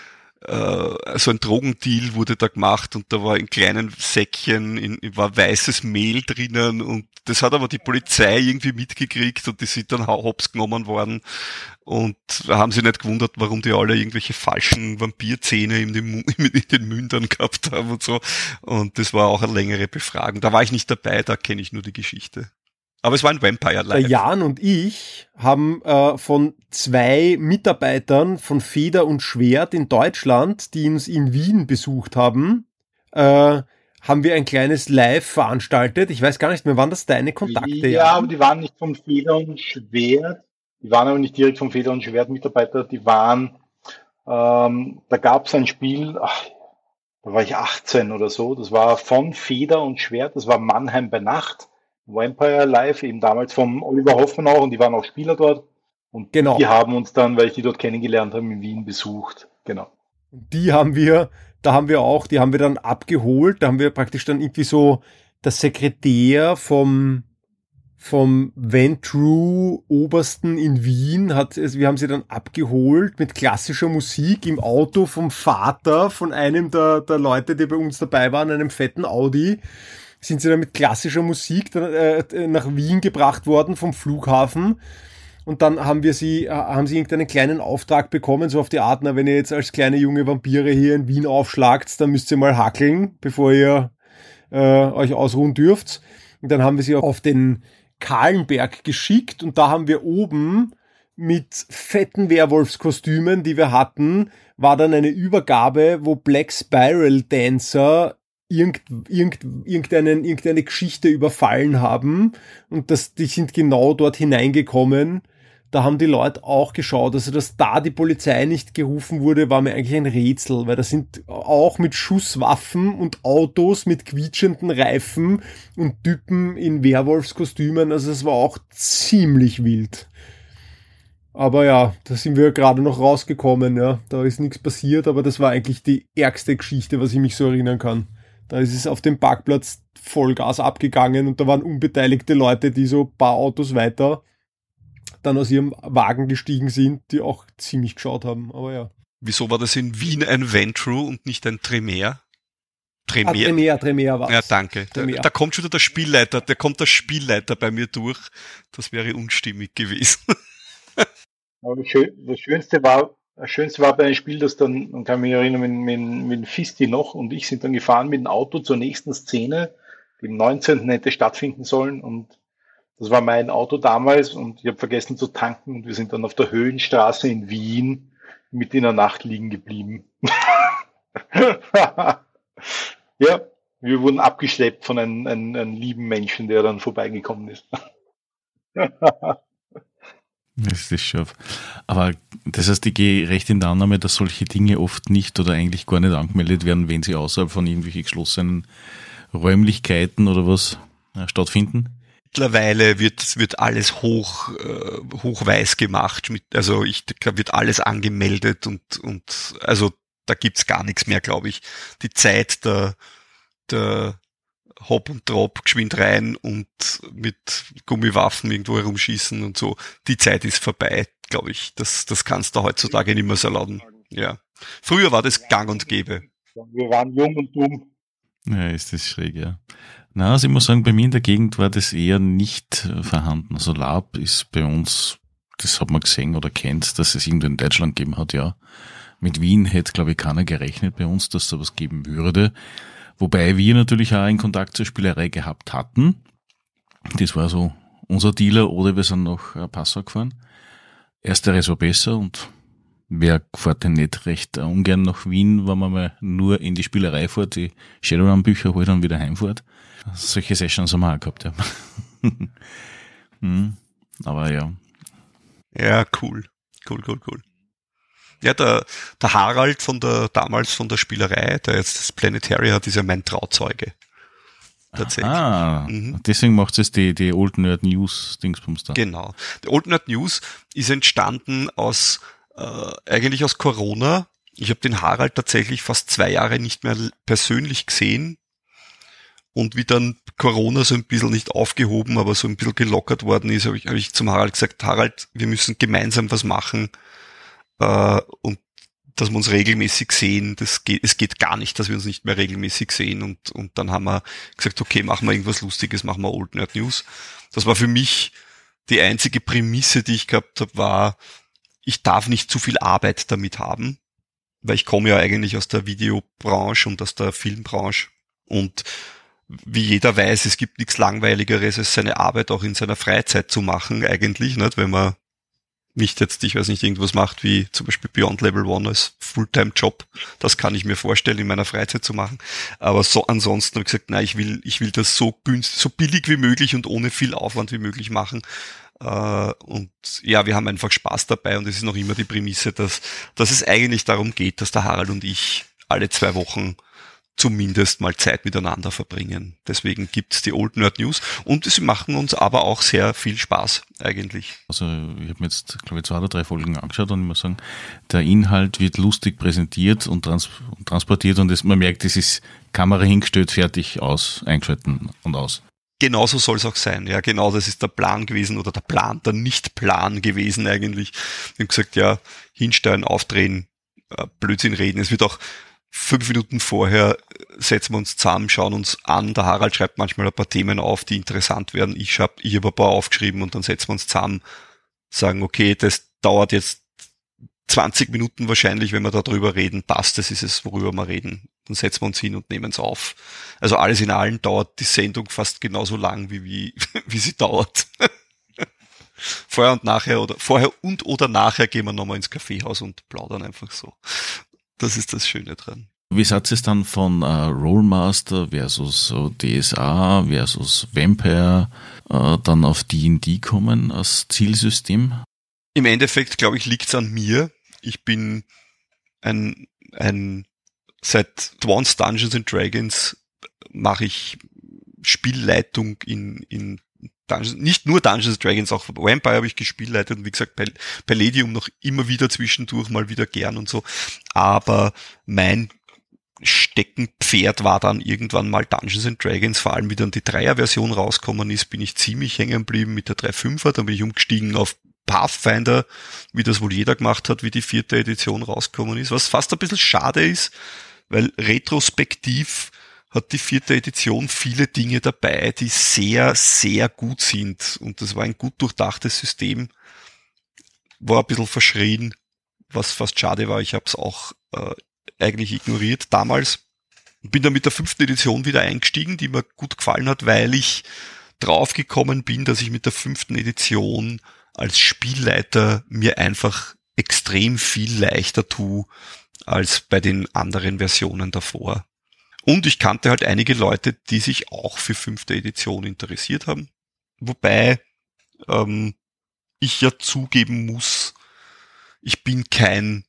uh, so ein Drogendeal wurde da gemacht und da war in kleinen Säckchen, in, war weißes Mehl drinnen und das hat aber die Polizei irgendwie mitgekriegt und die sind dann hops genommen worden und haben sich nicht gewundert, warum die alle irgendwelche falschen Vampirzähne in den, in den Mündern gehabt haben und so und das war auch eine längere Befragung. Da war ich nicht dabei, da kenne ich nur die Geschichte. Aber es war ein Vampire Live.
Der Jan und ich haben äh, von zwei Mitarbeitern von Feder und Schwert in Deutschland, die uns in Wien besucht haben, äh, haben wir ein kleines Live veranstaltet. Ich weiß gar nicht mehr, waren das deine Kontakte?
Ja,
Jan?
aber die waren nicht vom Feder und Schwert. Die waren aber nicht direkt vom Feder und Schwert Mitarbeiter. Die waren, ähm, da gab es ein Spiel, ach, da war ich achtzehn oder so. Das war von Feder und Schwert. Das war Mannheim bei Nacht. Vampire Live, eben damals vom Oliver Hoffmann auch, und die waren auch Spieler dort. Und
Genau.
Die haben uns dann, weil ich die dort kennengelernt habe, in Wien besucht. Genau.
Die haben wir, da haben wir auch, die haben wir dann abgeholt. Da haben wir praktisch dann irgendwie so der Sekretär vom, vom Ventru Obersten in Wien hat, also wir haben sie dann abgeholt mit klassischer Musik im Auto vom Vater von einem der, der Leute, die bei uns dabei waren, einem fetten Audi. Sind sie dann mit klassischer Musik dann, äh, nach Wien gebracht worden vom Flughafen und dann haben wir sie, äh, haben sie irgendeinen kleinen Auftrag bekommen, so auf die Art, na, wenn ihr jetzt als kleine junge Vampire hier in Wien aufschlagt, dann müsst ihr mal hackeln, bevor ihr äh, euch ausruhen dürft. Und dann haben wir sie auf den Kahlenberg geschickt und da haben wir oben mit fetten Werwolfskostümen, die wir hatten, war dann eine Übergabe, wo Black Spiral Dancer Irgend, irgend, irgendeinen, irgendeine Geschichte überfallen haben und das, die sind genau dort hineingekommen. Da haben die Leute auch geschaut, also dass da die Polizei nicht gerufen wurde, war mir eigentlich ein Rätsel, weil da sind auch mit Schusswaffen und Autos mit quietschenden Reifen und Typen in Werwolfskostümen, also das war auch ziemlich wild. Aber ja, da sind wir gerade noch rausgekommen, ja, da ist nichts passiert, aber das war eigentlich die ärgste Geschichte, was ich mich so erinnern kann. Da ist es auf dem Parkplatz Vollgas abgegangen und da waren unbeteiligte Leute, die so ein paar Autos weiter dann aus ihrem Wagen gestiegen sind, die auch ziemlich geschaut haben, aber ja.
Wieso war das in Wien ein Ventru und nicht ein Tremere? Tremere,
ah, Tremere, Tremere war's.
Ja, danke. Da, da kommt schon wieder der Spielleiter, da kommt der Spielleiter bei mir durch. Das wäre unstimmig gewesen.
Aber das, Schön, das Schönste war, Das Schönste war bei einem Spiel, das dann, man kann mich erinnern, mit, mit, mit Fisti noch und ich sind dann gefahren mit dem Auto zur nächsten Szene, die am neunzehnten hätte stattfinden sollen und das war mein Auto damals und ich habe vergessen zu tanken und wir sind dann auf der Höhenstraße in Wien mitten in der Nacht liegen geblieben. Ja, wir wurden abgeschleppt von einem, einem, einem lieben Menschen, der dann vorbeigekommen ist.
Das ist scharf. Aber das heißt, ich gehe recht in der Annahme, dass solche Dinge oft nicht oder eigentlich gar nicht angemeldet werden, wenn sie außerhalb von irgendwelchen geschlossenen Räumlichkeiten oder was ja, stattfinden.
Mittlerweile wird wird alles hoch äh, hochweiß gemacht. Mit, also ich glaube, wird alles angemeldet und und also da gibt's gar nichts mehr, glaube ich. Die Zeit der, der Hop und Drop, geschwind rein und mit Gummiwaffen irgendwo herumschießen und so. Die Zeit ist vorbei, glaube ich. Das, das kannst du heutzutage nicht mehr so erlauben. Ja. Früher war das gang und gäbe.
Wir waren jung und dumm.
Ja, ist das schräg, ja. Na, also ich muss sagen, bei mir in der Gegend war das eher nicht vorhanden. Also Lab ist bei uns, das hat man gesehen oder kennt, dass es irgendwo in Deutschland gegeben hat, ja. Mit Wien hätte, glaube ich, keiner gerechnet bei uns, dass sowas geben würde. Wobei wir natürlich auch einen Kontakt zur Spielerei gehabt hatten. Das war so unser Dealer, oder wir sind nach Passau gefahren. Ersteres war besser und wer fährt denn nicht recht ungern nach Wien, wenn man mal nur in die Spielerei fährt, die Shadowrun-Bücher holt und wieder heimfährt. Solche Sessions haben wir auch gehabt, ja. hm, aber ja.
Ja, cool. Cool, cool, cool. Ja, der, der Harald von der, damals von der Spielerei, der jetzt das Planetary hat, ist ja mein Trauzeuge. Tatsächlich.
Ah,
mhm.
Deswegen macht es die, die Old Nerd News Dingsbums da.
Genau. Die Old Nerd News ist entstanden aus, äh, eigentlich aus Corona. Ich habe den Harald tatsächlich fast zwei Jahre nicht mehr persönlich gesehen. Und wie dann Corona so ein bisschen nicht aufgehoben, aber so ein bisschen gelockert worden ist, habe ich, hab ich zum Harald gesagt, Harald, wir müssen gemeinsam was machen. Uh, und dass wir uns regelmäßig sehen, das geht, es geht gar nicht, dass wir uns nicht mehr regelmäßig sehen und, und dann haben wir gesagt, okay, machen wir irgendwas Lustiges, machen wir Old Nerd News. Das war für mich die einzige Prämisse, die ich gehabt habe, war, ich darf nicht zu viel Arbeit damit haben, weil ich komme ja eigentlich aus der Videobranche und aus der Filmbranche und wie jeder weiß, es gibt nichts Langweiligeres, als seine Arbeit auch in seiner Freizeit zu machen, eigentlich, nicht, wenn man nicht jetzt, ich weiß nicht, irgendwas macht wie zum Beispiel Beyond Level One als Fulltime-Job. Das kann ich mir vorstellen, in meiner Freizeit zu machen. Aber so ansonsten habe ich gesagt, nein, ich will, ich will das so günstig, so billig wie möglich und ohne viel Aufwand wie möglich machen. Und ja, wir haben einfach Spaß dabei und es ist noch immer die Prämisse, dass, dass es eigentlich darum geht, dass der Harald und ich alle zwei Wochen zumindest mal Zeit miteinander verbringen. Deswegen gibt's die Old Nerd News und sie machen uns aber auch sehr viel Spaß eigentlich.
Also ich habe mir jetzt, glaube ich, zwei oder drei Folgen angeschaut und ich muss sagen, der Inhalt wird lustig präsentiert und trans- transportiert und das, man merkt, es ist Kamera hingestellt, fertig, aus, eingeschalten und aus.
Genauso soll es auch sein, ja, genau, das ist der Plan gewesen oder der Plan, der Nicht-Plan gewesen eigentlich. Wir haben gesagt, ja, hinstellen, aufdrehen, Blödsinn reden. Es wird auch fünf Minuten vorher setzen wir uns zusammen, schauen uns an. Der Harald schreibt manchmal ein paar Themen auf, die interessant werden. Ich habe ich hab ein paar aufgeschrieben und dann setzen wir uns zusammen, sagen, okay, das dauert jetzt zwanzig Minuten wahrscheinlich, wenn wir da drüber reden. Passt, das ist es, worüber wir reden. Dann setzen wir uns hin und nehmen es auf. Also alles in allem dauert die Sendung fast genauso lang, wie, wie, wie sie dauert. Vorher und nachher oder vorher und oder nachher gehen wir nochmal ins Kaffeehaus und plaudern einfach so. Das ist das Schöne dran.
Wie seid ihr es dann von äh, Rollmaster versus so D S A versus Vampire äh, dann auf D und D kommen als Zielsystem?
Im Endeffekt, glaube ich, liegt's an mir. Ich bin ein, ein seit Advanced Dungeons and Dragons mache ich Spielleitung in, in Dungeons, nicht nur Dungeons and Dragons, auch Vampire habe ich gespielleitet und wie gesagt Pal- Palladium noch immer wieder zwischendurch mal wieder gern und so. Aber mein Steckenpferd war dann irgendwann mal Dungeons and Dragons, vor allem wie dann die Dreier-Version rausgekommen ist, bin ich ziemlich hängen geblieben mit der drei Punkt fünfer, dann bin ich umgestiegen auf Pathfinder, wie das wohl jeder gemacht hat, wie die vierte Edition rausgekommen ist, was fast ein bisschen schade ist, weil retrospektiv hat die vierte Edition viele Dinge dabei, die sehr, sehr gut sind. Und das war ein gut durchdachtes System. War ein bisschen verschrien, was fast schade war. Ich habe es auch äh, eigentlich ignoriert damals. Bin dann mit der fünften Edition wieder eingestiegen, die mir gut gefallen hat, weil ich draufgekommen bin, dass ich mit der fünften Edition als Spielleiter mir einfach extrem viel leichter tue als bei den anderen Versionen davor. Und ich kannte halt einige Leute, die sich auch für fünfte Edition interessiert haben. Wobei ähm, ich ja zugeben muss, ich bin kein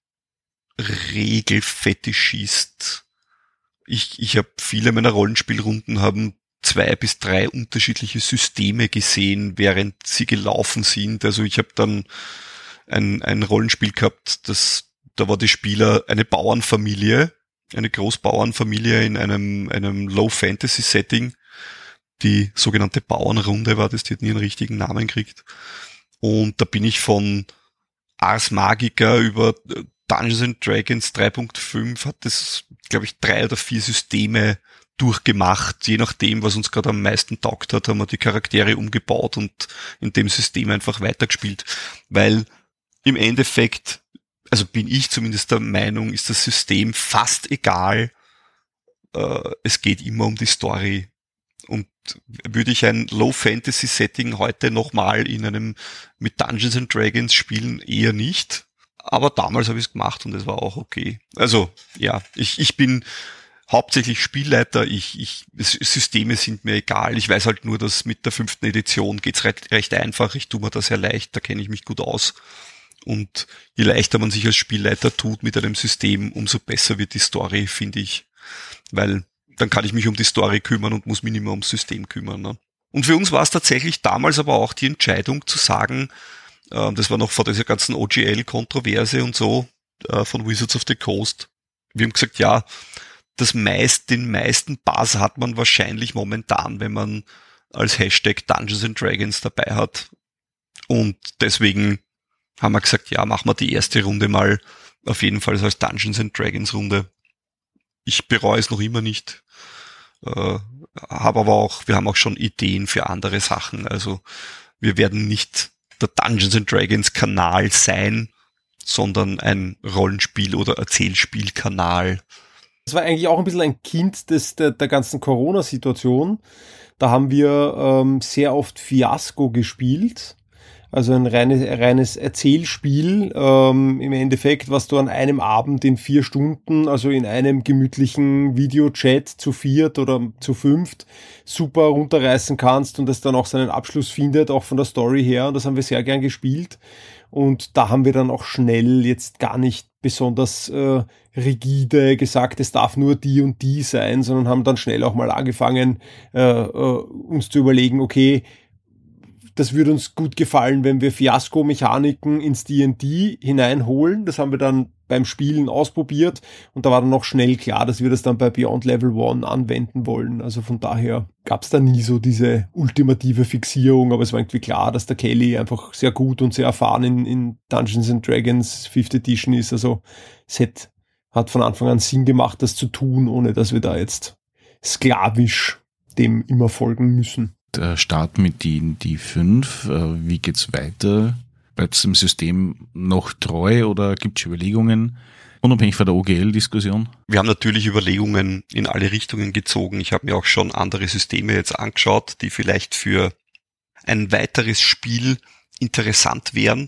Regelfetischist. Ich, ich habe viele meiner Rollenspielrunden haben zwei bis drei unterschiedliche Systeme gesehen, während sie gelaufen sind. Also ich habe dann ein, ein Rollenspiel gehabt, das da war die Spieler eine Bauernfamilie, eine Großbauernfamilie in einem, einem Low-Fantasy-Setting. Die sogenannte Bauernrunde war das, die hat nie einen richtigen Namen gekriegt. Und da bin ich von Ars Magica über Dungeons and Dragons drei Punkt fünf, hat das, glaube ich, drei oder vier Systeme durchgemacht. Je nachdem, was uns gerade am meisten taugt hat, haben wir die Charaktere umgebaut und in dem System einfach weitergespielt. Weil im Endeffekt, also bin ich zumindest der Meinung, ist das System fast egal. Äh, es geht immer um die Story. Und würde ich ein Low-Fantasy-Setting heute nochmal in einem mit Dungeons and Dragons spielen, eher nicht. Aber damals habe ich es gemacht und es war auch okay. Also ja, ich, ich bin hauptsächlich Spielleiter. Ich, ich, Systeme sind mir egal. Ich weiß halt nur, dass mit der fünften Edition geht's recht, recht einfach. Ich tue mir das sehr leicht, da kenne ich mich gut aus. Und je leichter man sich als Spielleiter tut mit einem System, umso besser wird die Story, finde ich. Weil dann kann ich mich um die Story kümmern und muss mich nicht mehr ums System kümmern. Ne? Und für uns war es tatsächlich damals aber auch die Entscheidung zu sagen, äh, das war noch vor dieser ganzen O G L-Kontroverse und so, äh, von Wizards of the Coast. Wir haben gesagt, ja, das meist, den meisten Buzz hat man wahrscheinlich momentan, wenn man als Hashtag Dungeons and Dragons dabei hat. Und deswegen haben wir gesagt, ja, machen wir die erste Runde mal auf jeden Fall als Dungeons and Dragons Runde. Ich bereue es noch immer nicht. Äh, habe aber auch, wir haben auch schon Ideen für andere Sachen. Also wir werden nicht der Dungeons and Dragons Kanal sein, sondern ein Rollenspiel- oder Erzählspielkanal.
Das war eigentlich auch ein bisschen ein Kind des, der, der ganzen Corona-Situation. Da haben wir ähm, sehr oft Fiasco gespielt. Also ein reines, reines Erzählspiel, ähm, im Endeffekt, was du an einem Abend in vier Stunden, also in einem gemütlichen Videochat zu viert oder zu fünft, super runterreißen kannst und das dann auch seinen Abschluss findet, auch von der Story her. Und das haben wir sehr gern gespielt. Und da haben wir dann auch schnell jetzt gar nicht besonders äh, rigide gesagt, es darf nur die und die sein, sondern haben dann schnell auch mal angefangen, äh, äh, uns zu überlegen, okay, das würde uns gut gefallen, wenn wir Fiasko-Mechaniken ins D und D hineinholen. Das haben wir dann beim Spielen ausprobiert und da war dann auch schnell klar, dass wir das dann bei Beyond Level One anwenden wollen. Also von daher gab es da nie so diese ultimative Fixierung, aber es war irgendwie klar, dass der Kelly einfach sehr gut und sehr erfahren in, in Dungeons and Dragons fifth Edition ist. Also es hat, hat von Anfang an Sinn gemacht, das zu tun, ohne dass wir da jetzt sklavisch dem immer folgen müssen.
Der Start mit D und D fünf, wie geht's weiter? Bleibt es dem System noch treu oder gibt es Überlegungen, unabhängig von der O G L-Diskussion?
Wir haben natürlich Überlegungen in alle Richtungen gezogen. Ich habe mir auch schon andere Systeme jetzt angeschaut, die vielleicht für ein weiteres Spiel interessant wären.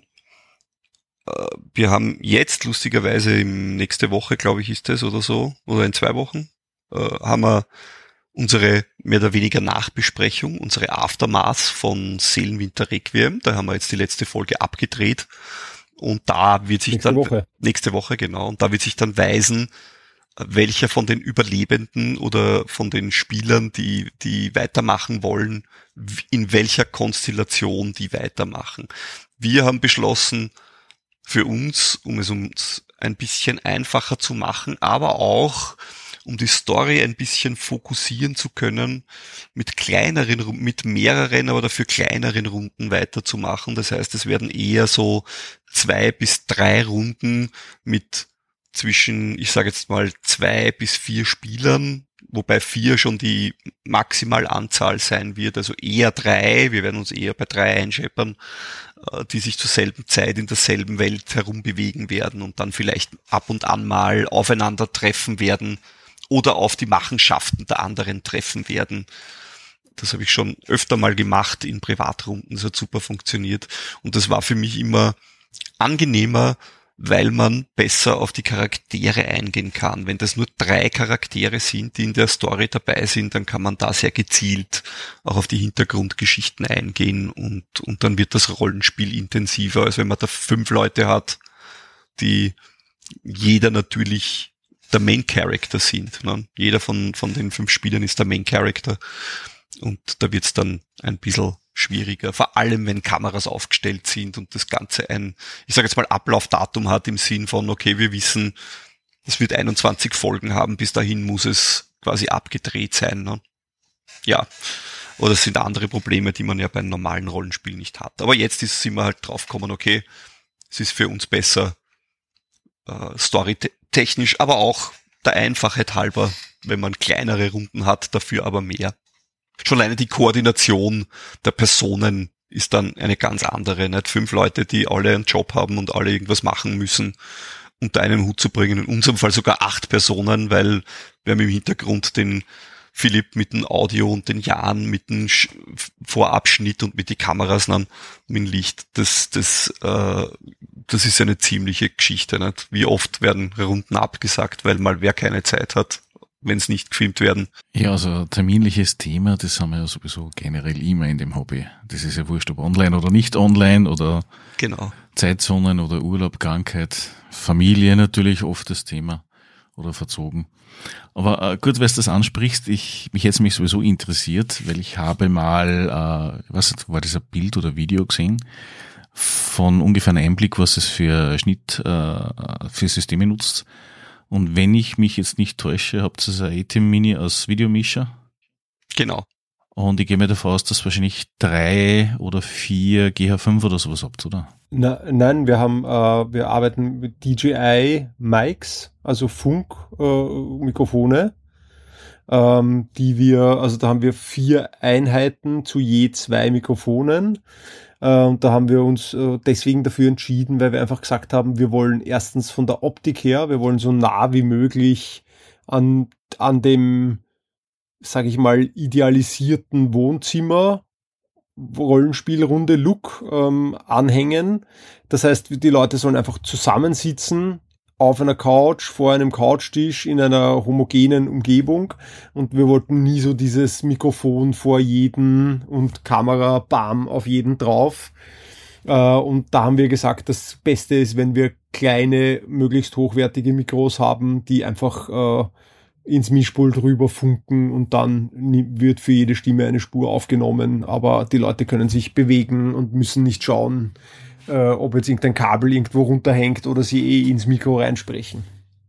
Wir haben jetzt lustigerweise im nächste Woche, glaube ich, ist es oder so, oder in zwei Wochen, haben wir unsere mehr oder weniger Nachbesprechung, unsere Aftermath von Seelenwinter Requiem. Da haben wir jetzt die letzte Folge abgedreht und da wird sich
nächste
dann
Woche.
nächste Woche genau und da wird sich dann weisen, welcher von den Überlebenden oder von den Spielern, die die weitermachen wollen, in welcher Konstellation die weitermachen. Wir haben beschlossen, für uns, um es uns ein bisschen einfacher zu machen, aber auch um die Story ein bisschen fokussieren zu können, mit kleineren, mit mehreren, aber dafür kleineren Runden weiterzumachen. Das heißt, es werden eher so zwei bis drei Runden mit zwischen, ich sage jetzt mal, zwei bis vier Spielern, wobei vier schon die Maximalanzahl sein wird, also eher drei, wir werden uns eher bei drei einscheppern, die sich zur selben Zeit in derselben Welt herumbewegen werden und dann vielleicht ab und an mal aufeinandertreffen werden, oder auf die Machenschaften der anderen treffen werden. Das habe ich schon öfter mal gemacht in Privatrunden, das hat super funktioniert. Und das war für mich immer angenehmer, weil man besser auf die Charaktere eingehen kann. Wenn das nur drei Charaktere sind, die in der Story dabei sind, dann kann man da sehr gezielt auch auf die Hintergrundgeschichten eingehen und, und dann wird das Rollenspiel intensiver, als wenn man da fünf Leute hat, die jeder natürlich der Main Character sind. Ne? Jeder von von den fünf Spielern ist der Main Character und da wird's dann ein bisschen schwieriger, vor allem wenn Kameras aufgestellt sind und das Ganze ein, ich sage jetzt mal, Ablaufdatum hat im Sinn von, okay, wir wissen, es wird einundzwanzig Folgen haben, bis dahin muss es quasi abgedreht sein. Ne? Ja, oder es sind andere Probleme, die man ja bei einem normalen Rollenspiel nicht hat. Aber jetzt ist, sind wir halt draufgekommen, okay, es ist für uns besser, äh, storytechnisch, aber auch der Einfachheit halber, wenn man kleinere Runden hat, dafür aber mehr. Schon alleine die Koordination der Personen ist dann eine ganz andere. Nicht fünf Leute, die alle einen Job haben und alle irgendwas machen müssen, unter einen Hut zu bringen. In unserem Fall sogar acht Personen, weil wir haben im Hintergrund den Philipp mit dem Audio und den Jan mit dem Vorabschnitt und mit die Kameras dann mit dem Licht. Das, das, äh, das ist eine ziemliche Geschichte. Nicht? Wie oft werden Runden abgesagt, weil mal wer keine Zeit hat, wenn es nicht gefilmt werden.
Ja, also terminliches Thema, das haben wir ja sowieso generell immer in dem Hobby. Das ist ja wurscht, ob online oder nicht online oder
genau.
Zeitzonen oder Urlaub, Krankheit, Familie natürlich oft das Thema oder verzogen. Aber äh, gut, weil du das ansprichst, ich, mich jetzt mich sowieso interessiert, weil ich habe mal, äh, was war das, ein Bild oder Video gesehen, von ungefähr einem Einblick, was es für Schnitt, äh, für Systeme nutzt. Und wenn ich mich jetzt nicht täusche, habt ihr ein A-Team Mini als Videomischer?
Genau.
Und ich gehe mir davon aus, dass wahrscheinlich drei oder vier G H fünf oder sowas habt, oder?
Na, nein, wir haben, äh, wir arbeiten mit D J I Mics, also Funkmikrofone, äh, ähm, die wir, also da haben wir vier Einheiten zu je zwei Mikrofonen. Und da haben wir uns deswegen dafür entschieden, weil wir einfach gesagt haben, wir wollen erstens von der Optik her, wir wollen so nah wie möglich an, an dem, sage ich mal, idealisierten Wohnzimmer Rollenspielrunde Look ähm, anhängen. Das heißt, die Leute sollen einfach zusammensitzen auf einer Couch, vor einem Couchtisch in einer homogenen Umgebung, und wir wollten nie so dieses Mikrofon vor jeden und Kamera, bam, auf jeden drauf. Äh, und da haben wir gesagt, das Beste ist, wenn wir kleine, möglichst hochwertige Mikros haben, die einfach äh, ins Mischpult rüber funken, und dann wird für jede Stimme eine Spur aufgenommen, aber die Leute können sich bewegen und müssen nicht schauen, Äh, ob jetzt irgendein Kabel irgendwo runterhängt oder sie eh ins Mikro reinsprechen.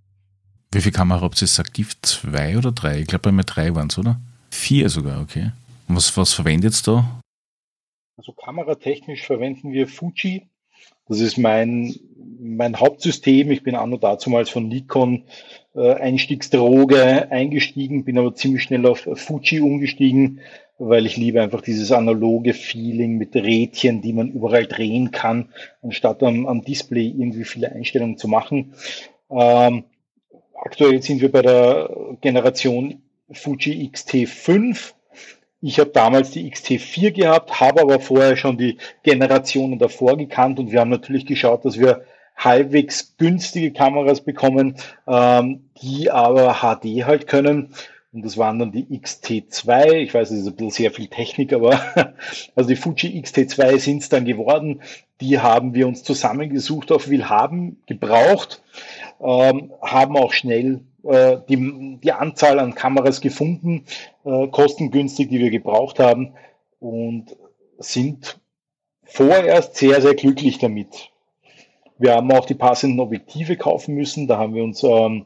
Wie viel Kamera habt ihr jetzt aktiv? Zwei oder drei? Ich glaube, bei mir drei waren es, oder? Vier sogar, okay. Und was, was verwendet ihr da?
Also kameratechnisch verwenden wir Fuji. Das ist mein, mein Hauptsystem. Ich bin anno dazumals von Nikon äh, Einstiegsdroge eingestiegen, bin aber ziemlich schnell auf Fuji umgestiegen, weil ich liebe einfach dieses analoge Feeling mit Rädchen, die man überall drehen kann, anstatt am, am Display irgendwie viele Einstellungen zu machen. Ähm, aktuell sind wir bei der Generation Fuji X T fünf. Ich habe damals die X T vier gehabt, habe aber vorher schon die Generationen davor gekannt, und wir haben natürlich geschaut, dass wir halbwegs günstige Kameras bekommen, ähm, die aber H D halt können. Und das waren dann die X T zwei. Ich weiß, das ist ein bisschen sehr viel Technik, aber also die Fuji X T zwei sind es dann geworden. Die haben wir uns zusammengesucht auf Willhaben, gebraucht, ähm, haben auch schnell äh, die, die Anzahl an Kameras gefunden, äh, kostengünstig, die wir gebraucht haben, und sind vorerst sehr, sehr glücklich damit. Wir haben auch die passenden Objektive kaufen müssen. Da haben wir uns ähm,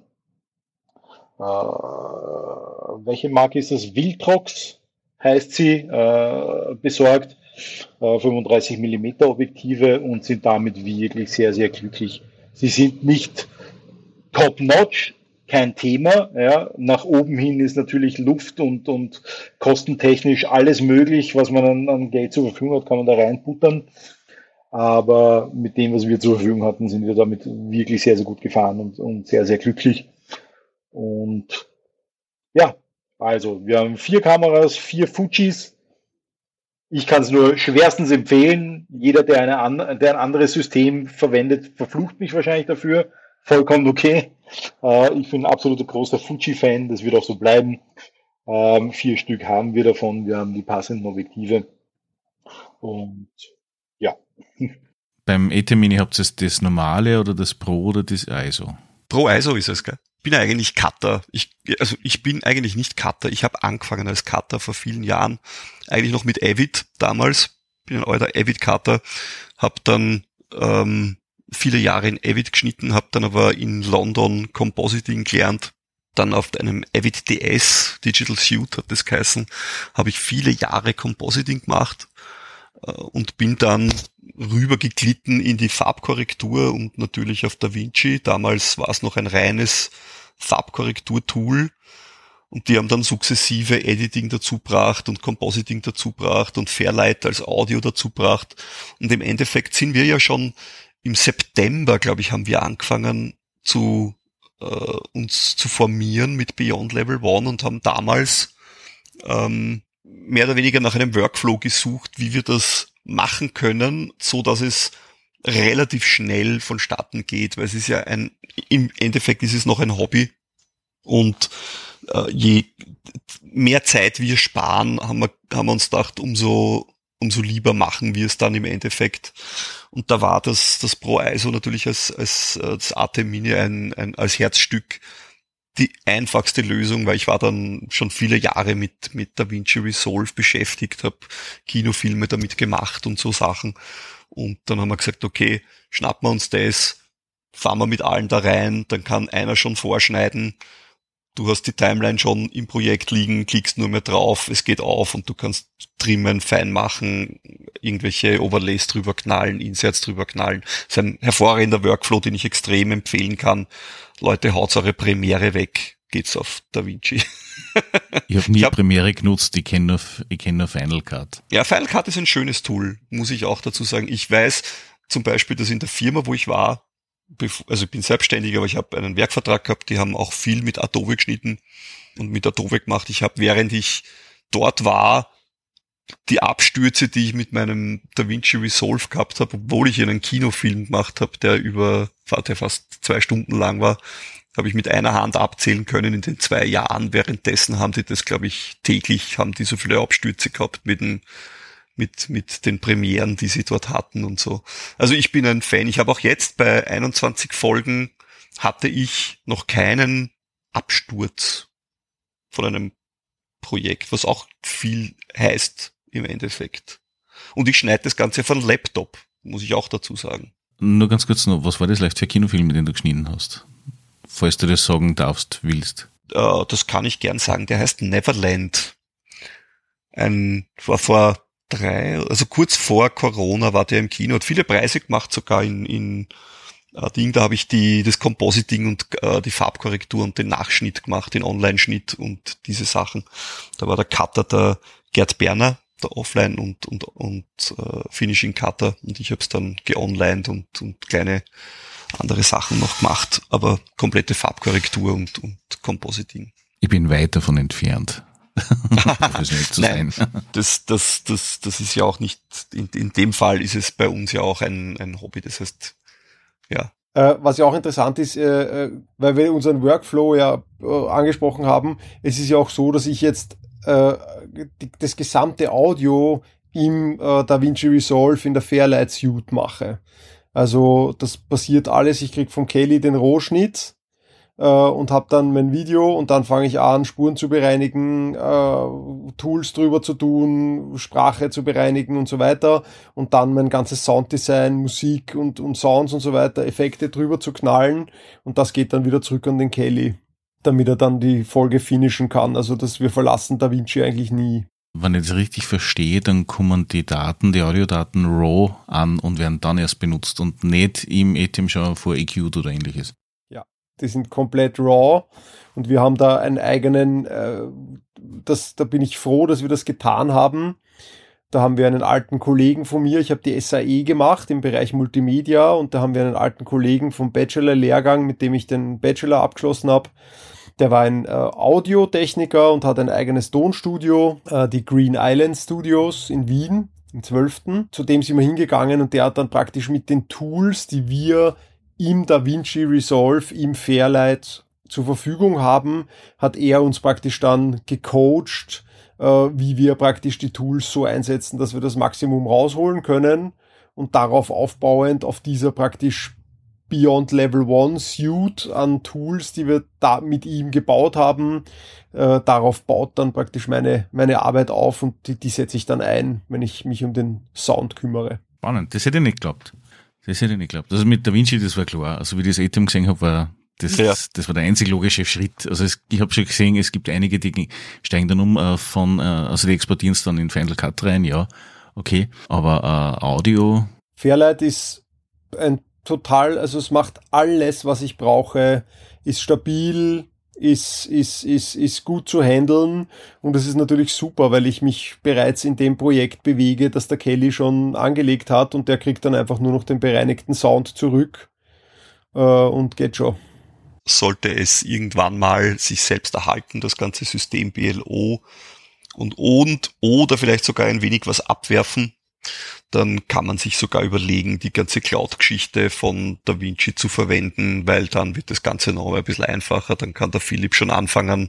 Uh, welche Marke ist das? Viltrox heißt sie, uh, besorgt, uh, fünfunddreißig Millimeter Objektive, und sind damit wirklich sehr, sehr glücklich. Sie sind nicht top-notch, kein Thema. Ja. Nach oben hin ist natürlich Luft und, und kostentechnisch alles möglich, was man an, an Geld zur Verfügung hat, kann man da reinbuttern. Aber mit dem, was wir zur Verfügung hatten, sind wir damit wirklich sehr, sehr gut gefahren und, und sehr, sehr glücklich. Und ja, also wir haben vier Kameras, vier Fujis. Ich kann es nur schwerstens empfehlen. Jeder, der, eine an, der ein anderes System verwendet, verflucht mich wahrscheinlich dafür. Vollkommen okay. Äh, ich bin ein absoluter großer Fuji-Fan. Das wird auch so bleiben. Ähm, vier Stück haben wir davon. Wir haben die passenden Objektive. Und ja.
Beim A-Team Mini habt ihr das normale oder das Pro oder das I S O?
Pro I S O ist es, gell? bin eigentlich Cutter. Ich, also ich bin eigentlich nicht Cutter. Ich habe angefangen als Cutter vor vielen Jahren, eigentlich noch mit Avid damals. Bin ein alter Avid-Cutter, habe dann ähm, viele Jahre in Avid geschnitten, habe dann aber in London Compositing gelernt. Dann auf einem Avid D S, Digital Suite hat das geheißen, habe ich viele Jahre Compositing gemacht äh, und bin dann rübergeglitten in die Farbkorrektur und natürlich auf DaVinci. Damals war es noch ein reines Farbkorrektur-Tool und die haben dann sukzessive Editing dazu gebracht und Compositing dazu gebracht und Fairlight als Audio dazu gebracht. Und im Endeffekt sind wir ja schon im September, glaube ich, haben wir angefangen zu äh, uns zu formieren mit Beyond Level One und haben damals ähm, mehr oder weniger nach einem Workflow gesucht, wie wir das machen können, so dass es relativ schnell vonstatten geht, weil es ist ja ein, im Endeffekt ist es noch ein Hobby und äh, je mehr Zeit wir sparen, haben wir, haben wir uns gedacht, umso, umso lieber machen wir es dann im Endeffekt. Und da war das, das Pro I S O natürlich als, als, das A T Mini ein, ein, als Herzstück die einfachste Lösung, weil ich war dann schon viele Jahre mit mit DaVinci Resolve beschäftigt, habe Kinofilme damit gemacht und so Sachen. Und dann haben wir gesagt, okay, schnappen wir uns das, fahren wir mit allen da rein, dann kann einer schon vorschneiden, du hast die Timeline schon im Projekt liegen, klickst nur mehr drauf, es geht auf und du kannst trimmen, fein machen, irgendwelche Overlays drüber knallen, Inserts drüber knallen. Das ist ein hervorragender Workflow, den ich extrem empfehlen kann. Leute, haut's eure Premiere weg, geht's auf DaVinci.
Ich habe nie ich hab, Premiere genutzt, ich kenne nur, ich kenn nur Final Cut.
Ja, Final Cut ist ein schönes Tool, muss ich auch dazu sagen. Ich weiß zum Beispiel, dass in der Firma, wo ich war, also ich bin selbstständig, aber ich habe einen Werkvertrag gehabt, die haben auch viel mit Adobe geschnitten und mit Adobe gemacht. Ich habe, während ich dort war, die Abstürze, die ich mit meinem DaVinci Resolve gehabt habe, obwohl ich einen Kinofilm gemacht habe, der über, der fast zwei Stunden lang war, habe ich mit einer Hand abzählen können in den zwei Jahren. Währenddessen haben die das, glaube ich, täglich, haben die so viele Abstürze gehabt mit den, mit, mit den Premieren, die sie dort hatten und so. Also ich bin ein Fan. Ich habe auch jetzt bei einundzwanzig Folgen hatte ich noch keinen Absturz von einem Projekt, was auch viel heißt im Endeffekt. Und ich schneide das Ganze von Laptop, muss ich auch dazu sagen.
Nur ganz kurz noch, was war das vielleicht für ein Kinofilm, den du geschnitten hast? Falls du das sagen darfst, willst.
Äh, das kann ich gern sagen. Der heißt Neverland. Ein, war vor drei, also kurz vor Corona war der im Kino, hat viele Preise gemacht, sogar in, in äh, Ding, da habe ich die, das Compositing und äh, die Farbkorrektur und den Nachschnitt gemacht, den Online-Schnitt und diese Sachen. Da war der Cutter der Gerd Berner, der Offline und, und, und äh, Finishing Cutter und ich habe es dann geonlined und, und kleine andere Sachen noch gemacht, aber komplette Farbkorrektur und, und Compositing.
Ich bin weit davon entfernt. zu
Nein,
sein.
das, das, das, das ist ja auch nicht, in, in dem Fall ist es bei uns ja auch ein, ein Hobby, das heißt, ja.
Äh, was ja auch interessant ist, äh, weil wir unseren Workflow ja äh, angesprochen haben, es ist ja auch so, dass ich jetzt äh, die, das gesamte Audio im äh, DaVinci Resolve in der Fairlight Suite mache. Also das passiert alles, ich krieg von Kelly den Rohschnitt äh, und habe dann mein Video und dann fange ich an, Spuren zu bereinigen, äh, Tools drüber zu tun, Sprache zu bereinigen und so weiter und dann mein ganzes Sounddesign, Musik und, und Sounds und so weiter, Effekte drüber zu knallen und das geht dann wieder zurück an den Kelly, damit er dann die Folge finishen kann. Also dass wir verlassen DaVinci eigentlich nie.
Wenn ich das richtig verstehe, dann kommen die Daten, die Audiodaten raw an und werden dann erst benutzt und nicht im A T E M schon vor E Q'd oder ähnliches.
Ja, die sind komplett raw und wir haben da einen eigenen, äh, das, da bin ich froh, dass wir das getan haben. Da haben wir einen alten Kollegen von mir, ich habe die S A E gemacht im Bereich Multimedia und da haben wir einen alten Kollegen vom Bachelor-Lehrgang, mit dem ich den Bachelor abgeschlossen habe. Der war ein äh, Audiotechniker und hat ein eigenes Tonstudio, äh, die Green Island Studios in Wien, im zwölften Zu dem sind wir hingegangen und der hat dann praktisch mit den Tools, die wir im DaVinci Resolve, im Fairlight zur Verfügung haben, hat er uns praktisch dann gecoacht, äh, wie wir praktisch die Tools so einsetzen, dass wir das Maximum rausholen können und darauf aufbauend auf dieser praktisch Beyond Level One Suite an Tools, die wir da mit ihm gebaut haben. Äh, darauf baut dann praktisch meine, meine Arbeit auf und die, die setze ich dann ein, wenn ich mich um den Sound kümmere.
Spannend, das hätte ich nicht geglaubt. Das hätte ich nicht geglaubt. Also mit DaVinci, das war klar. Also wie ich das Atom gesehen habe, war das, ja. das war der einzig logische Schritt. Also es, ich habe schon gesehen, es gibt einige, die steigen dann um äh, von, äh, also die exportieren es dann in Final Cut rein, ja, okay. Aber äh, Audio...
Fairlight ist ein total, also es macht alles, was ich brauche, ist stabil, ist, ist, ist, ist gut zu handeln und es ist natürlich super, weil ich mich bereits in dem Projekt bewege, das der Kelly schon angelegt hat und der kriegt dann einfach nur noch den bereinigten Sound zurück äh, und geht schon.
Sollte es irgendwann mal sich selbst erhalten, das ganze System B L O und, und oder vielleicht sogar ein wenig was abwerfen, dann kann man sich sogar überlegen, die ganze Cloud-Geschichte von DaVinci zu verwenden, weil dann wird das Ganze noch ein bisschen einfacher. Dann kann der Philipp schon anfangen,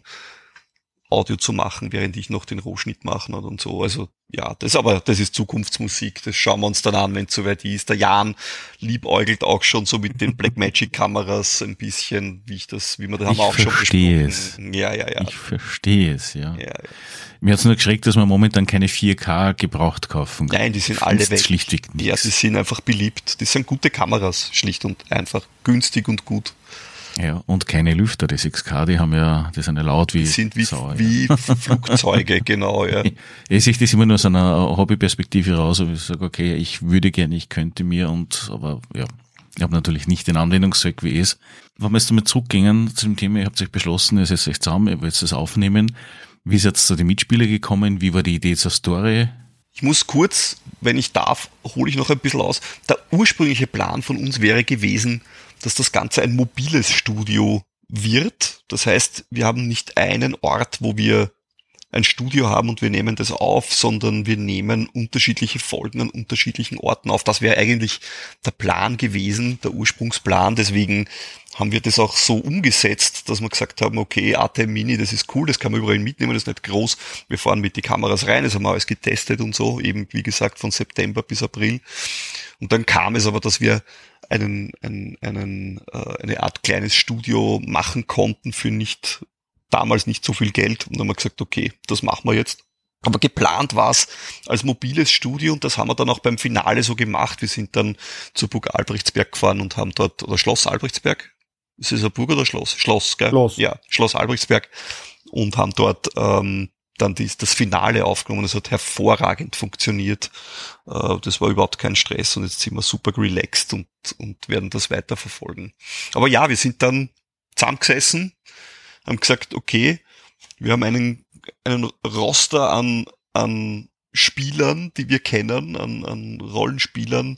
Audio zu machen, während ich noch den Rohschnitt machen und so. Also ja, das aber, das ist Zukunftsmusik. Das schauen wir uns dann an, wenn es soweit ist. Der Jan liebäugelt auch schon so mit den Blackmagic-Kameras ein bisschen, wie ich das, wie wir da haben wir auch schon besprochen.
Es.
Ja, ja, ja.
Ich verstehe es, ja.
ja, ja.
Mir hat's nur geschreckt, dass man momentan keine vier K gebraucht kaufen kann.
Nein, die sind alle weg.
Schlichtweg nichts.
Ja, die sind einfach beliebt. Die sind gute Kameras, schlicht und einfach. Günstig und gut.
Ja, und keine Lüfter, die sechs K, die haben ja, die sind ja laut wie
Die sind wie,
Sau,
wie
ja.
Flugzeuge, genau, ja.
Ich sehe das immer nur aus einer Hobbyperspektive raus, aber ich sage, okay, ich würde gerne, ich könnte mir und, aber ja, ich habe natürlich nicht den Anwendungszweck wie es. Wenn wir jetzt damit zurückgehen zu dem Thema, ihr habt euch beschlossen, ihr setzt euch zusammen, ihr wollt das aufnehmen. Wie ist jetzt zu den Mitspielern gekommen? Wie war die Idee zur Story?
Ich muss kurz, wenn ich darf, hole ich noch ein bisschen aus. Der ursprüngliche Plan von uns wäre gewesen, dass das Ganze ein mobiles Studio wird. Das heißt, wir haben nicht einen Ort, wo wir ein Studio haben und wir nehmen das auf, sondern wir nehmen unterschiedliche Folgen an unterschiedlichen Orten auf. Das wäre eigentlich der Plan gewesen, der Ursprungsplan. Deswegen haben wir das auch so umgesetzt, dass wir gesagt haben, okay, A T M Mini, das ist cool, das kann man überall mitnehmen, das ist nicht groß. Wir fahren mit die Kameras rein, das haben wir alles getestet und so, eben wie gesagt von September bis April. Und dann kam es aber, dass wir einen, einen, einen äh, eine Art kleines Studio machen konnten für nicht damals nicht so viel Geld. Und dann haben wir gesagt, okay, das machen wir jetzt. Aber geplant war es als mobiles Studio und das haben wir dann auch beim Finale so gemacht. Wir sind dann zur Burg Albrechtsberg gefahren und haben dort, oder Schloss Albrechtsberg, ist es eine Burg oder Schloss? Schloss, gell?
Schloss.
Ja, Schloss Albrechtsberg und haben dort ähm, dann die, das Finale aufgenommen. Das hat hervorragend funktioniert. Äh, das war überhaupt kein Stress und jetzt sind wir super relaxed und, und werden das weiterverfolgen. Aber ja, wir sind dann zusammengesessen, haben gesagt, okay, wir haben einen, einen Roster an, an Spielern, die wir kennen, an, an Rollenspielern.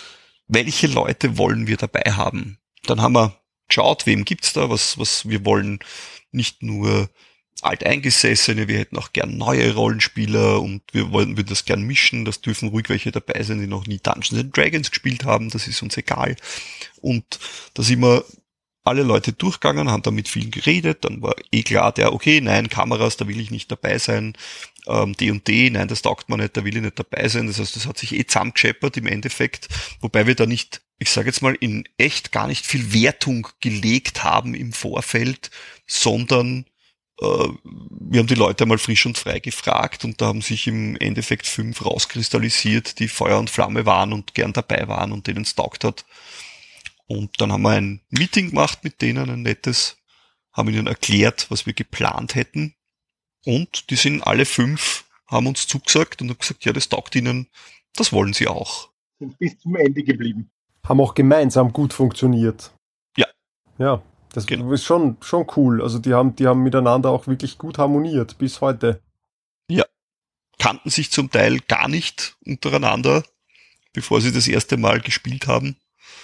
Welche Leute wollen wir dabei haben? Dann haben wir geschaut, wem gibt's da, was, was wir wollen. Nicht nur Alteingesessene, wir hätten auch gern neue Rollenspieler und wir wollen wir das gern mischen. Das dürfen ruhig welche dabei sein, die noch nie Dungeons and Dragons gespielt haben. Das ist uns egal. Und da sind wir alle Leute durchgegangen, haben da mit vielen geredet, dann war eh klar, der, okay, nein, Kameras, da will ich nicht dabei sein, ähm, D und D, nein, das taugt mir nicht, da will ich nicht dabei sein, das heißt, das hat sich eh zusammengescheppert im Endeffekt, wobei wir da nicht, ich sage jetzt mal, in echt gar nicht viel Wertung gelegt haben im Vorfeld, sondern äh, wir haben die Leute mal frisch und frei gefragt und da haben sich im Endeffekt fünf rauskristallisiert, die Feuer und Flamme waren und gern dabei waren und denen es taugt hat. Und dann haben wir ein Meeting gemacht mit denen, ein nettes, haben ihnen erklärt, was wir geplant hätten. Und die sind alle fünf, haben uns zugesagt und haben gesagt, ja, das taugt ihnen, das wollen sie auch.
Sind bis zum Ende geblieben.
Haben auch gemeinsam gut funktioniert.
Ja.
Ja, das
Genau.
ist schon, schon cool. Also die haben, die haben miteinander auch wirklich gut harmoniert bis heute.
Ja. Kannten sich zum Teil gar nicht untereinander, bevor sie das erste Mal gespielt haben.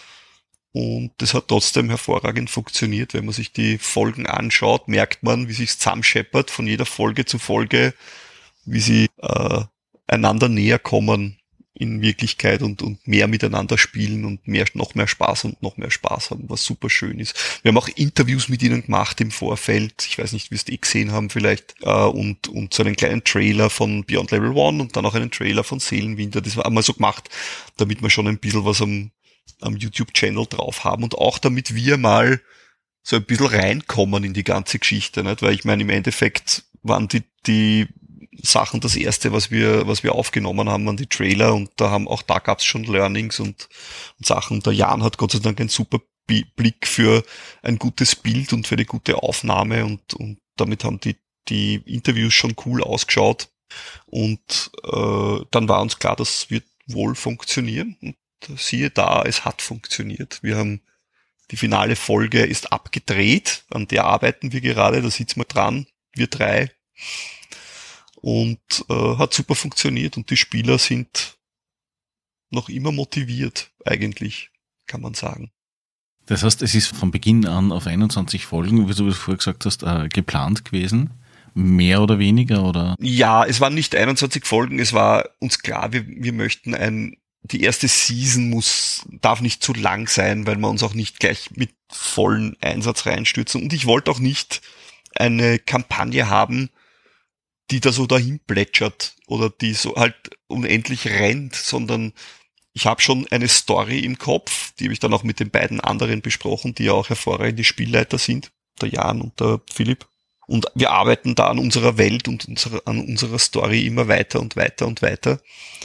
Und das hat trotzdem hervorragend funktioniert. Wenn man sich die Folgen anschaut, merkt man, wie sich's zusammenscheppert von jeder Folge zu Folge, wie sie äh, einander näher kommen in Wirklichkeit und, und mehr miteinander spielen und mehr, noch mehr Spaß und noch mehr Spaß haben, was super schön ist. Wir haben auch Interviews mit ihnen gemacht im Vorfeld. Ich weiß nicht, wie es die gesehen haben vielleicht. Äh, und, und so einen kleinen Trailer von Beyond Level One und dann auch einen Trailer von Seelenwinter. Das war einmal so gemacht, damit wir schon ein bisschen was am am YouTube-Channel drauf haben und auch damit wir mal so ein bisschen reinkommen in die ganze Geschichte, nicht? Weil ich meine, im Endeffekt waren die, die Sachen das erste, was wir, was wir aufgenommen haben, waren die Trailer und da haben auch da gab's schon Learnings und, und Sachen. Der Jan hat Gott sei Dank einen super B- Blick für ein gutes Bild und für eine gute Aufnahme und, und damit haben die, die Interviews schon cool ausgeschaut und äh, dann war uns klar, das wird wohl funktionieren und siehe da, es hat funktioniert. Wir haben die finale Folge ist abgedreht, an der arbeiten wir gerade, da sitzen wir dran, wir drei. Und äh, hat super funktioniert und die Spieler sind noch immer motiviert, eigentlich, kann man sagen.
Das heißt, es ist von Beginn an auf einundzwanzig Folgen, wie du es vorher gesagt hast, äh, geplant gewesen? Mehr oder weniger, oder?
Ja, es waren nicht einundzwanzig Folgen, es war uns klar, wir, wir möchten ein, die erste Season muss, darf nicht zu lang sein, weil wir uns auch nicht gleich mit vollen Einsatz reinstürzen. Und ich wollte auch nicht eine Kampagne haben, die da so dahin plätschert oder die so halt unendlich rennt, sondern ich habe schon eine Story im Kopf, die habe ich dann auch mit den beiden anderen besprochen, die ja auch hervorragende Spielleiter sind, der Jan und der Philipp. Und wir arbeiten da an unserer Welt und unsere, an unserer Story immer weiter und weiter und weiter.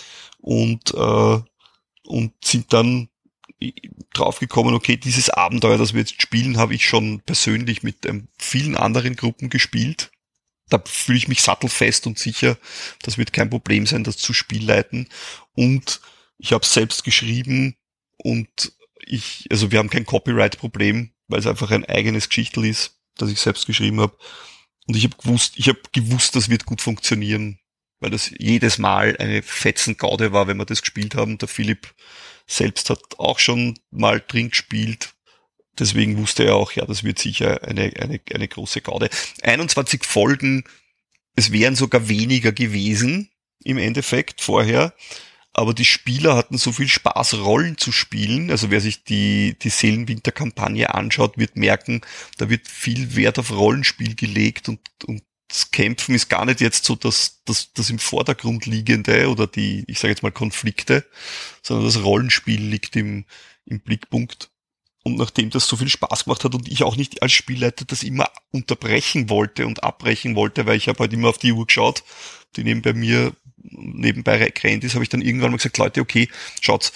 Und, äh, und sind dann draufgekommen, okay, dieses Abenteuer, das wir jetzt spielen, habe ich schon persönlich mit ähm, vielen anderen Gruppen gespielt. Da fühle ich mich sattelfest und sicher, das wird kein Problem sein, das zu spielleiten. Und ich habe es selbst geschrieben und ich, also wir haben kein Copyright-Problem, weil es einfach ein eigenes Geschichtel ist, das ich selbst geschrieben habe. Und ich habe gewusst, ich habe gewusst, das wird gut funktionieren, weil das jedes Mal eine Fetzengaude war, wenn wir das gespielt haben. Der Philipp selbst hat auch schon mal drin gespielt. Deswegen wusste er auch, ja, das wird sicher eine, eine, eine große Gaude. einundzwanzig Folgen, es wären sogar weniger gewesen im Endeffekt vorher, aber die Spieler hatten so viel Spaß, Rollen zu spielen. Also wer sich die, die Seelenwinter-Kampagne anschaut, wird merken, da wird viel Wert auf Rollenspiel gelegt und, und das Kämpfen ist gar nicht jetzt so das, das, das im Vordergrund liegende oder die, ich sage jetzt mal Konflikte, sondern das Rollenspiel liegt im, im Blickpunkt. Und nachdem das so viel Spaß gemacht hat und ich auch nicht als Spielleiter das immer unterbrechen wollte und abbrechen wollte, weil ich habe halt immer auf die Uhr geschaut, die neben bei mir nebenbei gerannt ist, habe ich dann irgendwann mal gesagt, Leute, okay, schaut's,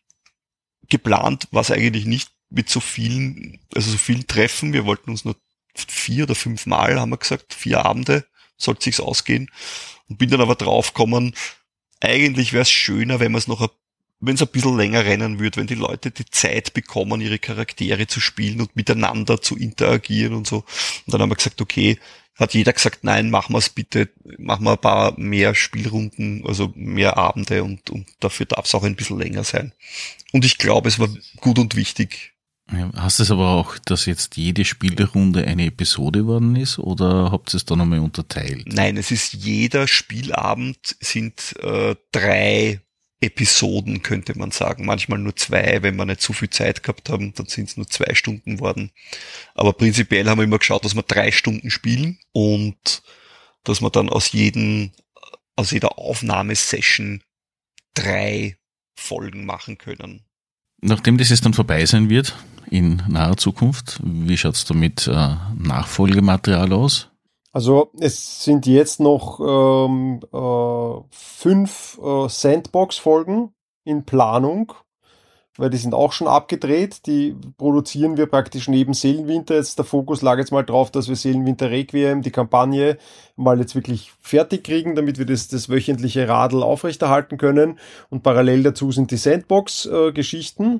geplant war es eigentlich nicht mit so vielen, also so vielen Treffen, wir wollten uns nur vier oder fünf Mal, haben wir gesagt, vier Abende, sollte sich's ausgehen und bin dann aber draufgekommen, eigentlich wäre es schöner, wenn man es noch ein wenn es ein bisschen länger rennen würde, wenn die Leute die Zeit bekommen, ihre Charaktere zu spielen und miteinander zu interagieren und so. Und dann haben wir gesagt, okay, hat jeder gesagt, nein, machen wir es bitte, machen wir ein paar mehr Spielrunden, also mehr Abende und, und dafür darf es auch ein bisschen länger sein. Und ich glaube, es war gut und wichtig.
Ja, hast du es aber auch, dass jetzt jede Spielrunde eine Episode worden ist oder habt ihr es da nochmal unterteilt?
Nein, es ist jeder Spielabend sind äh, drei Episoden, könnte man sagen. Manchmal nur zwei, wenn wir nicht zu viel Zeit gehabt haben, dann sind es nur zwei Stunden worden. Aber prinzipiell haben wir immer geschaut, dass wir drei Stunden spielen und dass wir dann aus jedem, aus jeder Aufnahmesession drei Folgen machen können.
Nachdem das jetzt dann vorbei sein wird, in naher Zukunft, wie schaut's da mit äh, Nachfolgematerial aus?
Also es sind jetzt noch ähm, äh, fünf äh, Sandbox-Folgen in Planung, weil die sind auch schon abgedreht. Die produzieren wir praktisch neben Seelenwinter. Jetzt der Fokus lag jetzt mal drauf, dass wir Seelenwinter Requiem, die Kampagne, mal jetzt wirklich fertig kriegen, damit wir das, das wöchentliche Radl aufrechterhalten können. Und parallel dazu sind die Sandbox-Geschichten.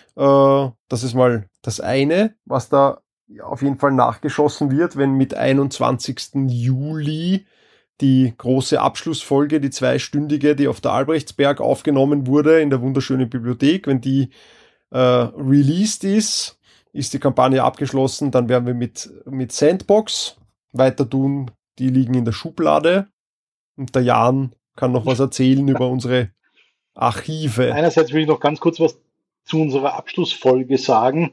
Äh, das ist mal das eine, was da auf jeden Fall nachgeschossen wird, wenn mit einundzwanzigsten Juli die große Abschlussfolge, die zweistündige, die auf der Albrechtsberg aufgenommen wurde, in der wunderschönen Bibliothek, wenn die äh, released ist, ist die Kampagne abgeschlossen, dann werden wir mit, mit Sandbox weiter tun, die liegen in der Schublade und der Jan kann noch was erzählen über unsere Archive.
Einerseits will ich noch ganz kurz was zu unserer Abschlussfolge sagen.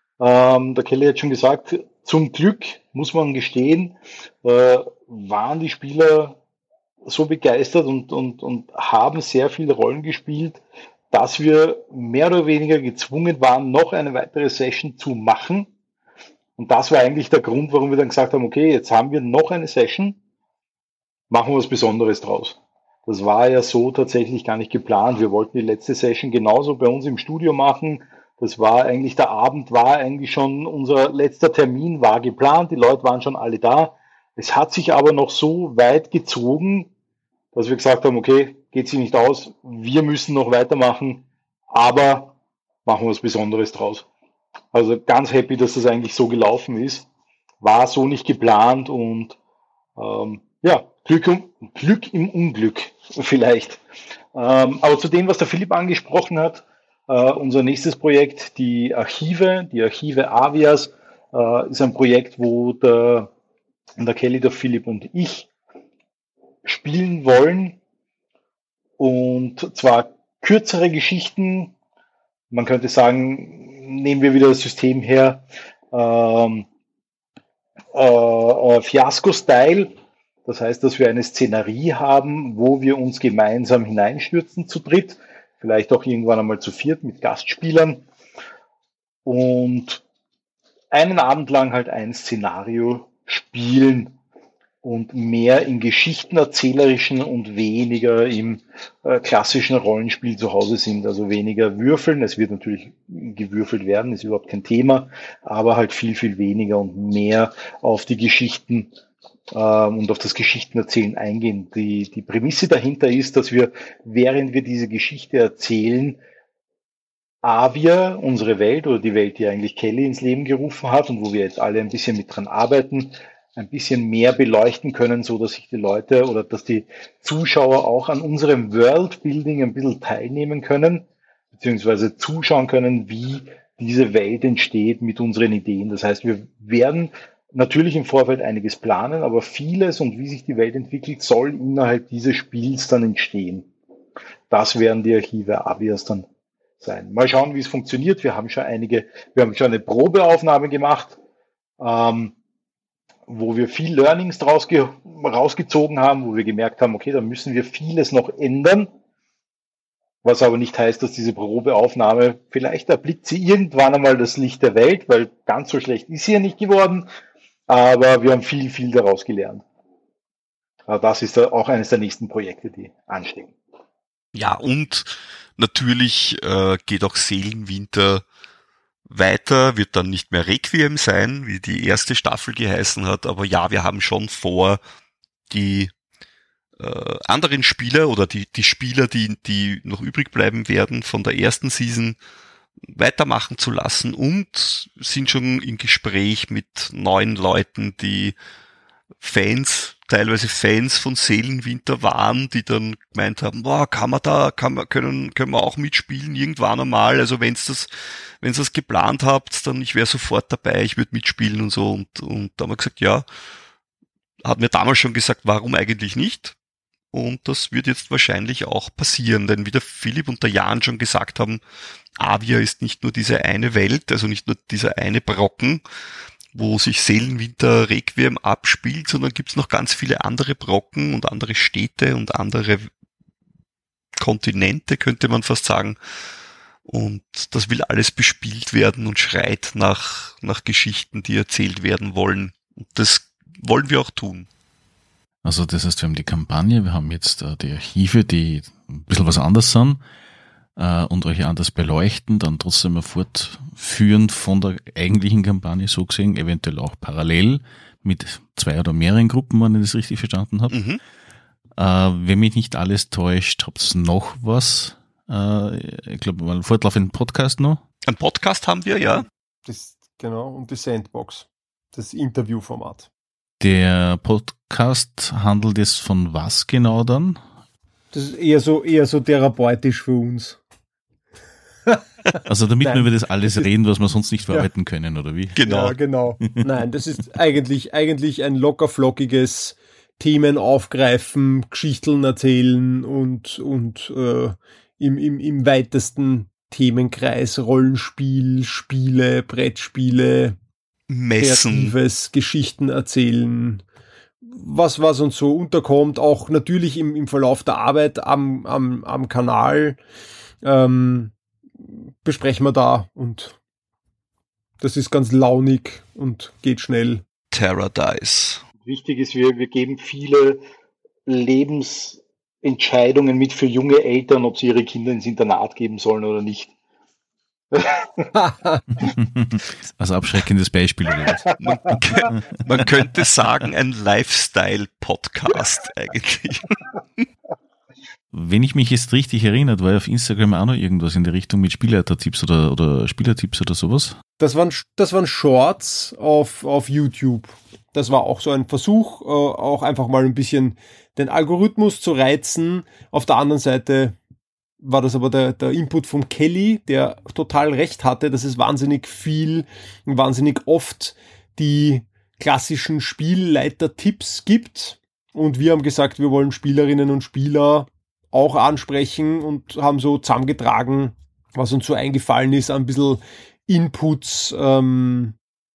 Ähm, der Kelly hat schon gesagt, zum Glück, muss man gestehen, äh, waren die Spieler so begeistert und, und, und haben sehr viele Rollen gespielt, dass wir mehr oder weniger gezwungen waren, noch eine weitere Session zu machen. Und das war eigentlich der Grund, warum wir dann gesagt haben, okay, jetzt haben wir noch eine Session, machen wir was Besonderes draus. Das war ja so tatsächlich gar nicht geplant. Wir wollten die letzte Session genauso bei uns im Studio machen. Das war eigentlich, der Abend war eigentlich schon, unser letzter Termin war geplant, die Leute waren schon alle da. Es hat sich aber noch so weit gezogen, dass wir gesagt haben, okay, geht sich nicht aus, wir müssen noch weitermachen, aber machen wir was Besonderes draus. Also ganz happy, dass das eigentlich so gelaufen ist. War so nicht geplant und ähm, ja, Glück, um, Glück im Unglück vielleicht. Ähm, aber zu dem, was der Philipp angesprochen hat, äh, unser nächstes Projekt, die Archive, die Archive Avias, äh, ist ein Projekt, wo der, der Kelly, der Philipp und ich spielen wollen. Und zwar kürzere Geschichten. Man könnte sagen, nehmen wir wieder das System her, ähm, äh, äh, Fiasko-Style. Das heißt, dass wir eine Szenerie haben, wo wir uns gemeinsam hineinstürzen zu dritt, vielleicht auch irgendwann einmal zu viert mit Gastspielern und einen Abend lang halt ein Szenario spielen und mehr im geschichtenerzählerischen und weniger im äh, klassischen Rollenspiel zu Hause sind, also weniger würfeln. Es wird natürlich gewürfelt werden, ist überhaupt kein Thema, aber halt viel, viel weniger und mehr auf die Geschichten und auf das Geschichtenerzählen eingehen. Die, die Prämisse dahinter ist, dass wir, während wir diese Geschichte erzählen, Avia, unsere Welt oder die Welt, die eigentlich Kelly ins Leben gerufen hat und wo wir jetzt alle ein bisschen mit dran arbeiten, ein bisschen mehr beleuchten können, so dass sich die Leute oder dass die Zuschauer auch an unserem Worldbuilding ein bisschen teilnehmen können, beziehungsweise zuschauen können, wie diese Welt entsteht mit unseren Ideen. Das heißt, wir werden natürlich im Vorfeld einiges planen, aber vieles und wie sich die Welt entwickelt, soll innerhalb dieses Spiels dann entstehen. Das werden die Archive Avias dann sein. Mal schauen, wie es funktioniert. Wir haben schon einige, wir haben schon eine Probeaufnahme gemacht, ähm, wo wir viel Learnings draus ge- rausgezogen haben, wo wir gemerkt haben, okay, da müssen wir vieles noch ändern, was aber nicht heißt, dass diese Probeaufnahme, vielleicht erblickt sie irgendwann einmal das Licht der Welt, weil ganz so schlecht ist sie ja nicht geworden. Aber wir haben viel, viel daraus gelernt. Aber das ist auch eines der nächsten Projekte, die anstehen.
Ja, und natürlich äh, geht auch Seelenwinter weiter, wird dann nicht mehr Requiem sein, wie die erste Staffel geheißen hat. Aber ja, wir haben schon vor, die äh, anderen Spieler oder die, die Spieler, die, die noch übrig bleiben werden von der ersten Season, weitermachen zu lassen und sind schon im Gespräch mit neuen Leuten, die Fans, teilweise Fans von Seelenwinter waren, die dann gemeint haben, boah, kann man da, kann man, können, können wir auch mitspielen irgendwann einmal, also wenn's das, wenn's das geplant habt, dann ich wäre sofort dabei, ich würde mitspielen und so und, und da haben wir gesagt, ja, hat mir damals schon gesagt, warum eigentlich nicht? Und das wird jetzt wahrscheinlich auch passieren, denn wie der Philipp und der Jan schon gesagt haben, Avia ist nicht nur diese eine Welt, also nicht nur dieser eine Brocken, wo sich Seelenwinter Requiem abspielt, sondern gibt es noch ganz viele andere Brocken und andere Städte und andere Kontinente, könnte man fast sagen. Und das will alles bespielt werden und schreit nach, nach Geschichten, die erzählt werden wollen. Und das wollen wir auch tun.
Also das heißt, wir haben die Kampagne, wir haben jetzt äh, die Archive, die ein bisschen was anders sind äh, und euch anders beleuchten, dann trotzdem mal fortführend von der eigentlichen Kampagne so gesehen, eventuell auch parallel mit zwei oder mehreren Gruppen, wenn ich das richtig verstanden habe.
Mhm.
Äh, wenn mich nicht alles täuscht, habt ihr noch was? Äh, ich glaube, einen fortlaufenden Podcast noch?
Ein Podcast haben wir, ja.
Das, genau, und die Sandbox, das Interviewformat.
Der Podcast handelt es von was genau dann?
Das ist eher so, eher so therapeutisch für uns.
Also damit
Nein.
wir über das alles reden, was wir sonst nicht verarbeiten ja. können, oder wie?
Genau.
Ja, genau. Nein, das ist eigentlich, eigentlich ein locker flockiges Themen aufgreifen, Geschichten erzählen und, und äh, im, im, im weitesten Themenkreis Rollenspiel, Spiele, Brettspiele,
Messen,
kreatives Geschichten erzählen, was, was uns so unterkommt, auch natürlich im, im Verlauf der Arbeit am, am, am Kanal, ähm, besprechen wir da und das ist ganz launig und geht schnell.
Paradise.
Wichtig ist, wir, wir geben viele Lebensentscheidungen mit für junge Eltern, ob sie ihre Kinder ins Internat geben sollen oder nicht.
Also abschreckendes Beispiel. Oder was?
Man, man könnte sagen, ein Lifestyle-Podcast eigentlich.
Wenn ich mich jetzt richtig erinnert, war ja auf Instagram auch noch irgendwas in die Richtung mit Spielleitertipps oder, oder Spielertipps oder sowas.
Das waren, das waren Shorts auf, auf YouTube. Das war auch so ein Versuch, äh, auch einfach mal ein bisschen den Algorithmus zu reizen. Auf der anderen Seite war das aber der, der Input von Kelly, der total recht hatte, dass es wahnsinnig viel, wahnsinnig oft die klassischen Spielleiter-Tipps gibt. Und wir haben gesagt, wir wollen Spielerinnen und Spieler auch ansprechen und haben so zusammengetragen, was uns so eingefallen ist, ein bisschen Inputs, ähm,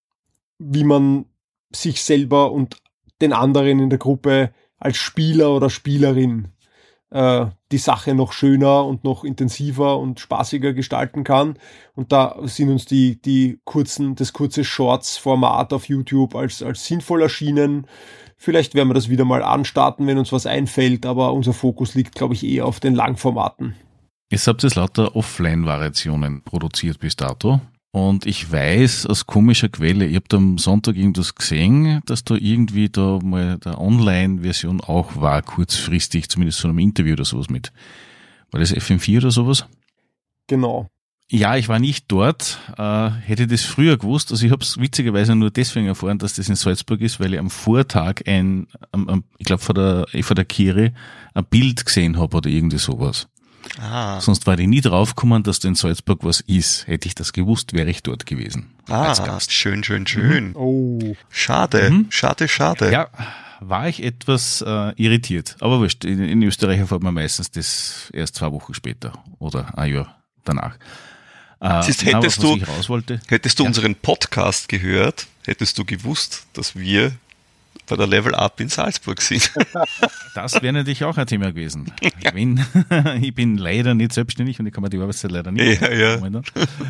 wie man sich selber und den anderen in der Gruppe als Spieler oder Spielerin äh, die Sache noch schöner und noch intensiver und spaßiger gestalten kann. Und da sind uns die, die kurzen, das kurze Shorts-Format auf YouTube als, als sinnvoll erschienen. Vielleicht werden wir das wieder mal anstarten, wenn uns was einfällt, aber unser Fokus liegt, glaube ich, eher auf den Langformaten.
Jetzt habt ihr lauter Offline-Variationen produziert bis dato. Und ich weiß aus komischer Quelle, ihr habt am Sonntag irgendwas gesehen, dass da irgendwie da mal der Online-Version auch war, kurzfristig, zumindest so einem Interview oder sowas mit. War das F M vier oder sowas?
Genau.
Ja, ich war nicht dort, äh, hätte das früher gewusst. Also ich habe es witzigerweise nur deswegen erfahren, dass das in Salzburg ist, weil ich am Vortag ein, ähm, ähm, ich glaube vor der, vor der Kire ein Bild gesehen habe oder irgendwie sowas.
Ah.
Sonst war ich nie draufgekommen, dass da in Salzburg was ist. Hätte ich das gewusst, wäre ich dort gewesen.
Ah,
als Gast.
schön, schön, schön.
Mhm. Oh.
Schade,
Mhm.
schade, schade.
Ja, war ich etwas äh, irritiert. Aber wurscht, in, in Österreich erfährt man meistens das erst zwei Wochen später oder ein Jahr danach. Äh,
Siehst,
na,
hättest
was
du,
ich raus wollte,
hättest du
ja.
unseren Podcast gehört, hättest du gewusst, dass wir bei der Level Up in Salzburg sind.
Das wäre natürlich auch ein Thema gewesen.
Ja.
Wenn, ich bin leider nicht selbstständig und ich kann mir die Arbeitszeit leider nicht.
Ja, ja.
Momentan.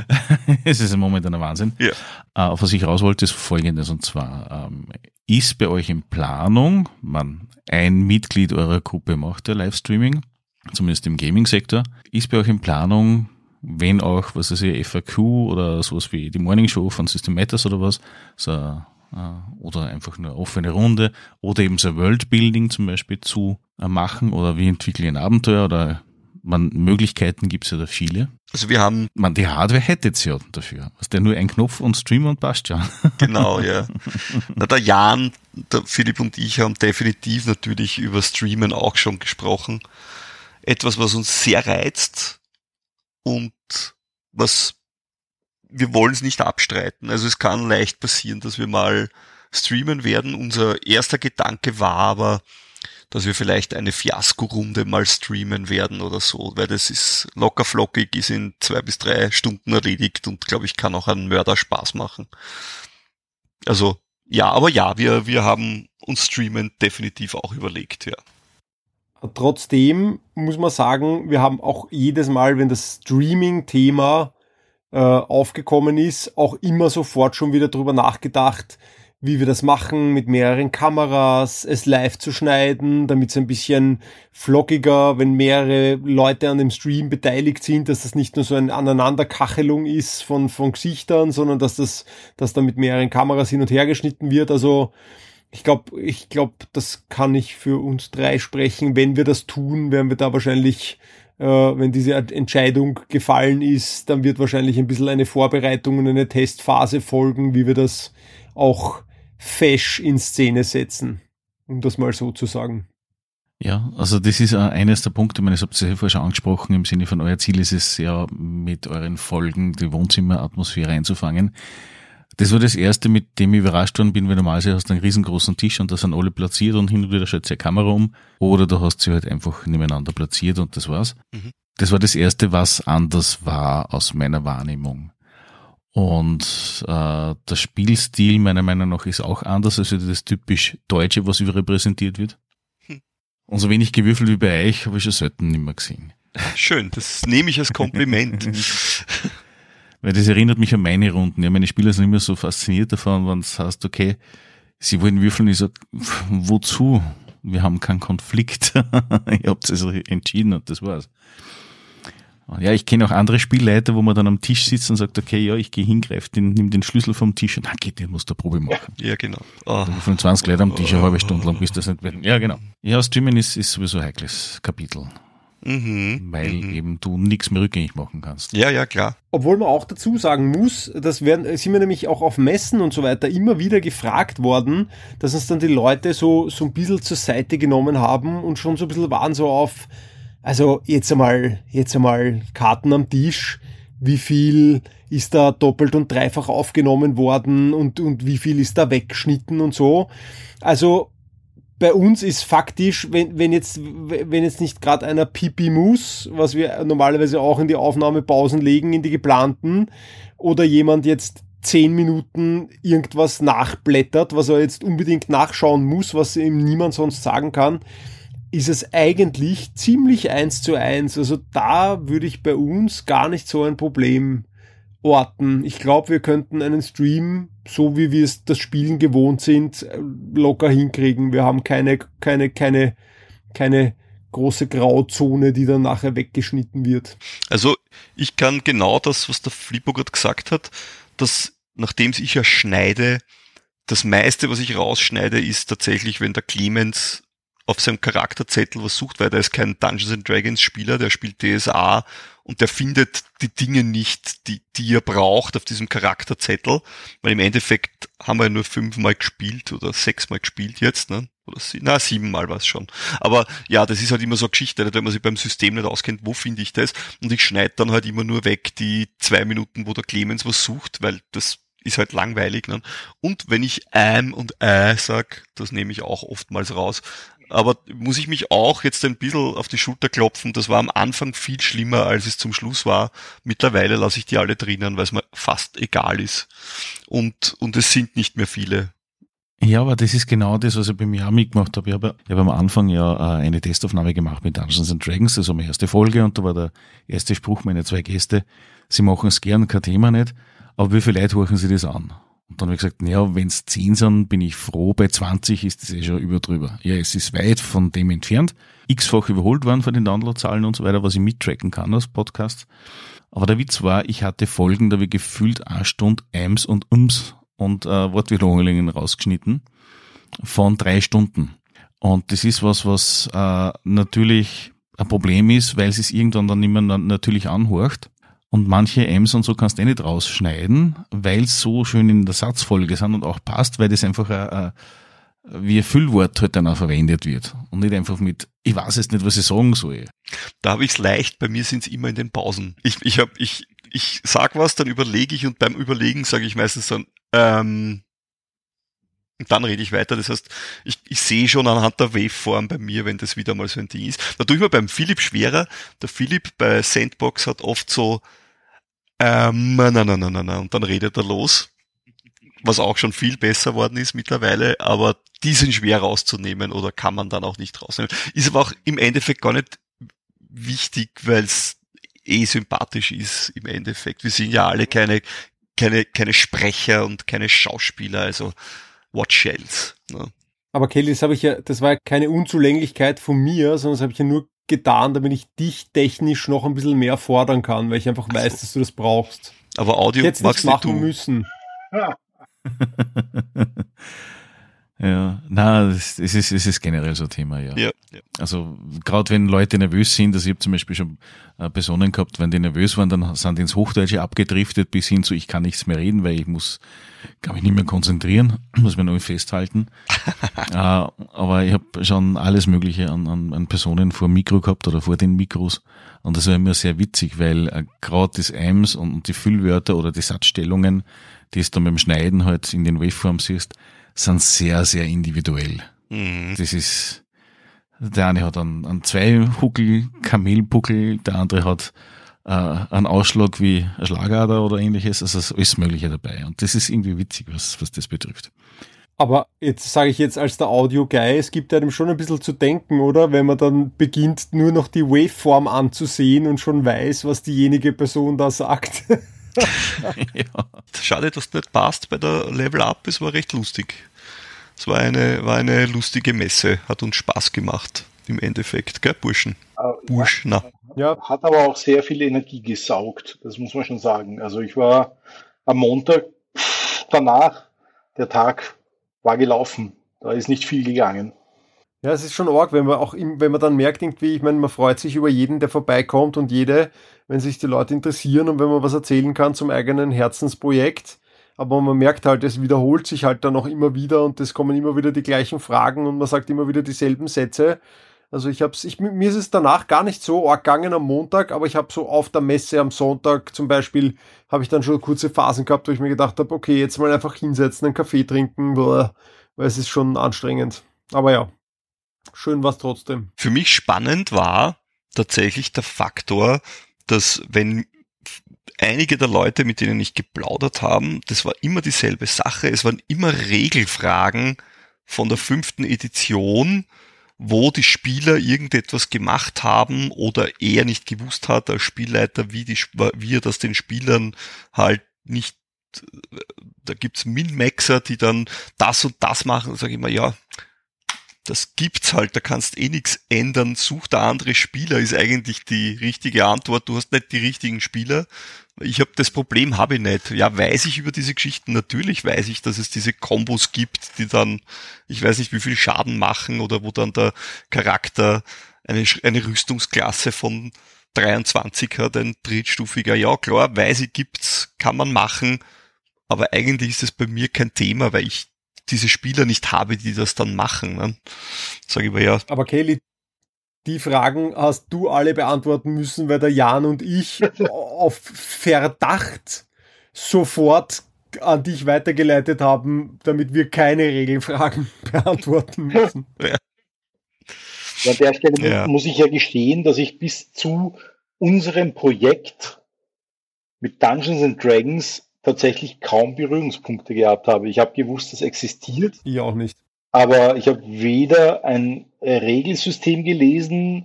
Es ist momentan ein Wahnsinn.
Ja.
Auf was ich raus wollte, ist Folgendes. Und zwar ähm, ist bei euch in Planung, man, ein Mitglied eurer Gruppe macht ja Livestreaming, zumindest im Gaming-Sektor, ist bei euch in Planung, wenn auch, was weiß ich, F A Q oder sowas wie die Morning Show von System Matters oder was, so oder einfach nur offene Runde oder eben so Worldbuilding zum Beispiel zu machen oder wie entwickle ich ein Abenteuer oder man, Möglichkeiten gibt es ja da viele.
Also wir haben...
Man, die Hardware hättet's ja dafür. Was der nur ein Knopf und Stream und passt ja.
Genau, ja. Na, der Jan, der Philipp und ich haben definitiv natürlich über Streamen auch schon gesprochen. Etwas, was uns sehr reizt und was wir wollen es nicht abstreiten. Also es kann leicht passieren, dass wir mal streamen werden. Unser erster Gedanke war aber, dass wir vielleicht eine Fiasko-Runde mal streamen werden oder so, weil das ist locker flockig, ist in zwei bis drei Stunden erledigt und glaube ich, kann auch einen Mörder Spaß machen. Also ja, aber ja, wir, wir haben uns Streamen definitiv auch überlegt, ja.
Trotzdem muss man sagen, wir haben auch jedes Mal, wenn das Streaming-Thema äh, aufgekommen ist, auch immer sofort schon wieder drüber nachgedacht, wie wir das machen, mit mehreren Kameras, es live zu schneiden, damit es ein bisschen flockiger, wenn mehrere Leute an dem Stream beteiligt sind, dass das nicht nur so eine Aneinanderkachelung ist von, von Gesichtern, sondern dass das, dass da mit mehreren Kameras hin und her geschnitten wird. Also ich glaube, ich glaube, das kann ich für uns drei sprechen. Wenn wir das tun, werden wir da wahrscheinlich, äh, wenn diese Entscheidung gefallen ist, dann wird wahrscheinlich ein bisschen eine Vorbereitung und eine Testphase folgen, wie wir das auch fesch in Szene setzen, um das mal so zu sagen.
Ja, also das ist eines der Punkte, ich meine, das habt ihr ja vorher schon angesprochen, im Sinne von euer Ziel ist es ja, mit euren Folgen die Wohnzimmeratmosphäre einzufangen. Das war das Erste, mit dem ich überrascht worden bin, weil normalerweise hast du einen riesengroßen Tisch und da sind alle platziert und hin und wieder schaut die Kamera um oder du hast sie halt einfach nebeneinander platziert und das war's. Mhm. Das war das Erste, was anders war aus meiner Wahrnehmung. Und äh, der Spielstil meiner Meinung nach ist auch anders als das typisch Deutsche, was überrepräsentiert wird. Hm. Und so wenig gewürfelt wie bei euch habe ich schon selten nicht mehr gesehen.
schön, das nehme ich als Kompliment.
Weil das erinnert mich an meine Runden. Ja, meine Spieler sind immer so fasziniert davon, wenn es heißt, okay, sie wollen würfeln. Ich sage, wozu? Wir haben keinen Konflikt. Ihr habt es also entschieden und das war's. Ja, ich kenne auch andere Spielleiter, wo man dann am Tisch sitzt und sagt, okay, ja, ich gehe hin, greif den, nimm den Schlüssel vom Tisch und na, geht nicht, musst du eine Probe machen.
Ja, genau. Oh.
fünfundzwanzig Leute am Tisch, eine halbe Stunde lang, bis das nicht wird. Ja, genau. Ja, Streamen ist, ist sowieso ein heikles Kapitel. Mhm, weil mhm. eben du nichts mehr rückgängig machen kannst.
Ja, ja, klar.
Obwohl man auch dazu sagen muss, das werden, sind wir nämlich auch auf Messen und so weiter immer wieder gefragt worden, dass uns dann die Leute so, so ein bisschen zur Seite genommen haben und schon so ein bisschen waren so auf, also jetzt einmal, jetzt einmal Karten am Tisch, wie viel ist da doppelt und dreifach aufgenommen worden und, und wie viel ist da weggeschnitten und so. Also, bei uns ist faktisch, wenn, wenn jetzt, wenn jetzt nicht gerade einer Pipi muss, was wir normalerweise auch in die Aufnahmepausen legen, in die geplanten, oder jemand jetzt zehn Minuten irgendwas nachblättert, was er jetzt unbedingt nachschauen muss, was ihm niemand sonst sagen kann, ist es eigentlich ziemlich eins zu eins. Also da würde ich bei uns gar nicht so ein Problem orten. Ich glaube, wir könnten einen Stream, so wie wir es das Spielen gewohnt sind, locker hinkriegen. Wir haben keine, keine, keine, keine große Grauzone, die dann nachher weggeschnitten wird.
Also ich kann genau das, was der Flippo gerade gesagt hat, dass nachdem ich ja schneide, das meiste, was ich rausschneide, ist tatsächlich, wenn der Clemens auf seinem Charakterzettel was sucht, weil der ist kein Dungeons and Dragons Spieler, der spielt D S A und der findet die Dinge nicht, die, die er braucht auf diesem Charakterzettel, weil im Endeffekt haben wir ja nur fünfmal gespielt oder sechsmal gespielt jetzt, ne? Oder sie, na, siebenmal war es schon. Aber ja, das ist halt immer so eine Geschichte, wenn man sich beim System nicht auskennt, wo finde ich das? Und ich schneide dann halt immer nur weg die zwei Minuten, wo der Clemens was sucht, weil das ist halt langweilig, ne? Und wenn ich ähm und äh sag, das nehme ich auch oftmals raus. Aber muss ich mich auch jetzt ein bisschen auf die Schulter klopfen, das war am Anfang viel schlimmer, als es zum Schluss war. Mittlerweile lasse ich die alle drinnen, weil es mir fast egal ist. Und, und es sind nicht mehr viele.
Ja, aber das ist genau das, was ich bei mir auch mitgemacht habe. Ich habe, ich habe am Anfang ja eine Testaufnahme gemacht mit Dungeons and Dragons, das war meine erste Folge und da war der erste Spruch meiner zwei Gäste, sie machen es gern, kein Thema nicht, aber wie viele Leute horchen sie das an? Und dann habe ich gesagt, naja, wenn es zehn sind, bin ich froh, bei zwanzig ist das eh schon über drüber. Ja, es ist weit von dem entfernt, x-fach überholt worden von den Downloadzahlen und so weiter, was ich mittracken kann als Podcast. Aber der Witz war, ich hatte Folgen, da habe ich gefühlt eine Stunde Ems und Ums und äh, Wortwiederholungen rausgeschnitten von drei Stunden. Und das ist was, was äh, natürlich ein Problem ist, weil es es irgendwann dann nicht mehr na- natürlich anhorcht. Und manche M's und so kannst du eh nicht rausschneiden, weil es so schön in der Satzfolge sind und auch passt, weil das einfach ein, ein, wie ein Füllwort halt dann auch verwendet wird. Und nicht einfach mit, ich weiß jetzt nicht, was ich sagen soll.
Da habe ich es leicht, bei mir sind es immer in den Pausen. Ich, ich, hab, ich, ich sag was, dann überlege ich und beim Überlegen sage ich meistens dann, ähm, und dann rede ich weiter. Das heißt, ich, ich sehe schon anhand der Waveform bei mir, wenn das wieder mal so ein Ding ist. Da tue ich mir beim Philipp schwerer. Der Philipp bei Sandbox hat oft so ähm, na, na, na, na, na, und dann redet er los, was auch schon viel besser worden ist mittlerweile, aber die sind schwer rauszunehmen oder kann man dann auch nicht rausnehmen. Ist aber auch im Endeffekt gar nicht wichtig, weil es eh sympathisch ist im Endeffekt. Wir sind ja alle keine, keine, keine Sprecher und keine Schauspieler, also what shells. Ne?
Aber Kelly, das habe ich ja, das war ja keine Unzulänglichkeit von mir, sondern das habe ich ja nur getan, damit ich dich technisch noch ein bisschen mehr fordern kann, weil ich einfach
Also.
weiß, dass du das brauchst.
Aber Audio
Jetzt
magst
nicht
nicht
machen
du.
müssen.
Ja.
Ja, na, es ist, es ist generell so ein Thema, ja.
Ja, ja.
Also gerade wenn Leute nervös sind, also ich habe zum Beispiel schon äh, Personen gehabt, wenn die nervös waren, dann sind die ins Hochdeutsche abgedriftet bis hin zu, ich kann nichts mehr reden, weil ich muss, kann mich nicht mehr konzentrieren, muss mir noch festhalten. äh, aber ich habe schon alles Mögliche an, an, an Personen vor dem Mikro gehabt oder vor den Mikros und das war immer sehr witzig, weil äh, gerade das Ems und, und die Füllwörter oder die Satzstellungen, die es dann beim Schneiden halt in den Waveforms siehst, sind sehr, sehr individuell.
Mhm.
Das ist, der eine hat einen, einen Zwei-Huckel, Kamelbuckel, der andere hat äh, einen Ausschlag wie ein Schlagader oder ähnliches, also ist alles Mögliche dabei. Und das ist irgendwie witzig, was, was das betrifft.
Aber jetzt sage ich jetzt als der Audio-Guy, es gibt einem schon ein bisschen zu denken, oder? Wenn man dann beginnt, nur noch die Waveform anzusehen und schon weiß, was diejenige Person da sagt.
Ja. Schade, dass das nicht passt bei der Level Up, es war recht lustig. Es war eine, war eine lustige Messe, hat uns Spaß gemacht im Endeffekt, gell, Burschen?
Äh,
Bursch, na.
Ja,
Hat aber auch sehr viel Energie gesaugt, das muss man schon sagen. Also ich war am Montag pff, danach, der Tag war gelaufen. Da ist nicht viel gegangen.
ja, es ist schon arg, wenn man auch, im, wenn man dann merkt irgendwie, ich meine, man freut sich über jeden, der vorbeikommt und jede, wenn sich die Leute interessieren und wenn man was erzählen kann zum eigenen Herzensprojekt. Aber man merkt halt, es wiederholt sich halt dann auch immer wieder und es kommen immer wieder die gleichen Fragen und man sagt immer wieder dieselben Sätze. Also ich hab's, ich, mir ist es danach gar nicht so arg gegangen am Montag, aber ich habe so auf der Messe am Sonntag zum Beispiel, habe ich dann schon kurze Phasen gehabt, wo ich mir gedacht habe, okay, jetzt mal einfach hinsetzen, einen Kaffee trinken, weil es ist schon anstrengend. Aber ja, schön war's trotzdem.
Für mich spannend war tatsächlich der Faktor, dass wenn einige der Leute, mit denen ich geplaudert haben, das war immer dieselbe Sache. Es waren immer Regelfragen von der fünften Edition, wo die Spieler irgendetwas gemacht haben oder er nicht gewusst hat als Spielleiter, wie, die, wie er das den Spielern halt nicht, da gibt's Min-Maxer, die dann das und das machen, da sage ich mal, ja, das gibt's halt, da kannst eh nichts ändern, such da andere Spieler, ist eigentlich die richtige Antwort, du hast nicht die richtigen Spieler. Ich habe das Problem habe ich nicht. Ja, weiß ich über diese Geschichten? Natürlich weiß ich, dass es diese Kombos gibt, die dann, ich weiß nicht, wie viel Schaden machen oder wo dann der Charakter eine, eine Rüstungsklasse von dreiundzwanzig hat, ein drittstufiger. Ja, klar, weiß ich, gibt's, kann man machen, aber eigentlich ist es bei mir kein Thema, weil ich diese Spieler nicht habe, die das dann machen. Ne? Sag ich mal, ja.
Aber Kelly, die Fragen hast du alle beantworten müssen, weil der Jan und ich auf Verdacht sofort an dich weitergeleitet haben, damit wir keine Regelfragen beantworten müssen.
Ja.
An der Stelle
Ja.
muss ich ja gestehen, dass ich bis zu unserem Projekt mit Dungeons and Dragons tatsächlich kaum Berührungspunkte gehabt habe. Ich habe gewusst, das existiert,
Ich auch nicht.
aber ich habe weder ein Regelsystem gelesen,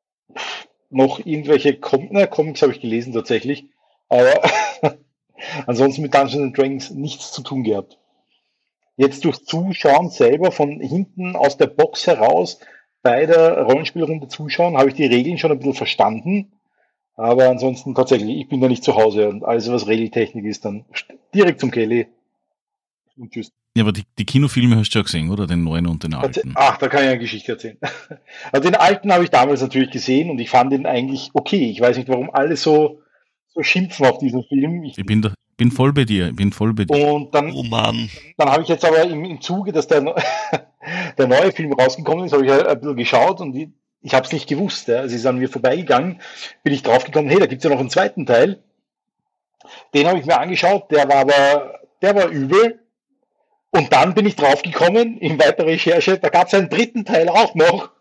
noch irgendwelche Com na, Comics habe ich gelesen tatsächlich, aber ansonsten mit Dungeons and Dragons nichts zu tun gehabt. Jetzt durch Zuschauen selber von hinten aus der Box heraus bei der Rollenspielrunde zuschauen, habe ich die Regeln schon ein bisschen verstanden, aber ansonsten tatsächlich, ich bin da nicht zu Hause und alles, was Regeltechnik ist, dann direkt zum Kelly und tschüss.
Ja, aber die, die Kinofilme hast du ja gesehen, oder? Den neuen und den alten.
Ach, da kann ich eine Geschichte erzählen. Also den alten habe ich damals natürlich gesehen und ich fand ihn eigentlich okay. Ich weiß nicht, warum alle so, so schimpfen auf diesen Film. Ich,
Ich bin, da, bin voll bei dir, ich bin voll bei dir.
und dann,
Oh Mann.
dann habe ich jetzt aber im, im Zuge, dass der, der neue Film rausgekommen ist, habe ich ein bisschen geschaut und ich, ich habe es nicht gewusst. Ja. Es ist an mir vorbeigegangen, bin ich draufgekommen, hey, da gibt's ja noch einen zweiten Teil. Den habe ich mir angeschaut, der war aber, der war übel. Und dann bin ich draufgekommen, in weiterer Recherche, da gab es einen dritten Teil auch noch.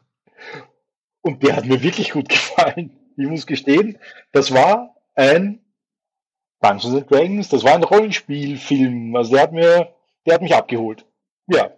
Und der hat mir wirklich gut gefallen. Ich muss gestehen, das war ein Dungeons and Dragons, das war ein Rollenspielfilm. Also der hat mir, der hat mich abgeholt. Ja.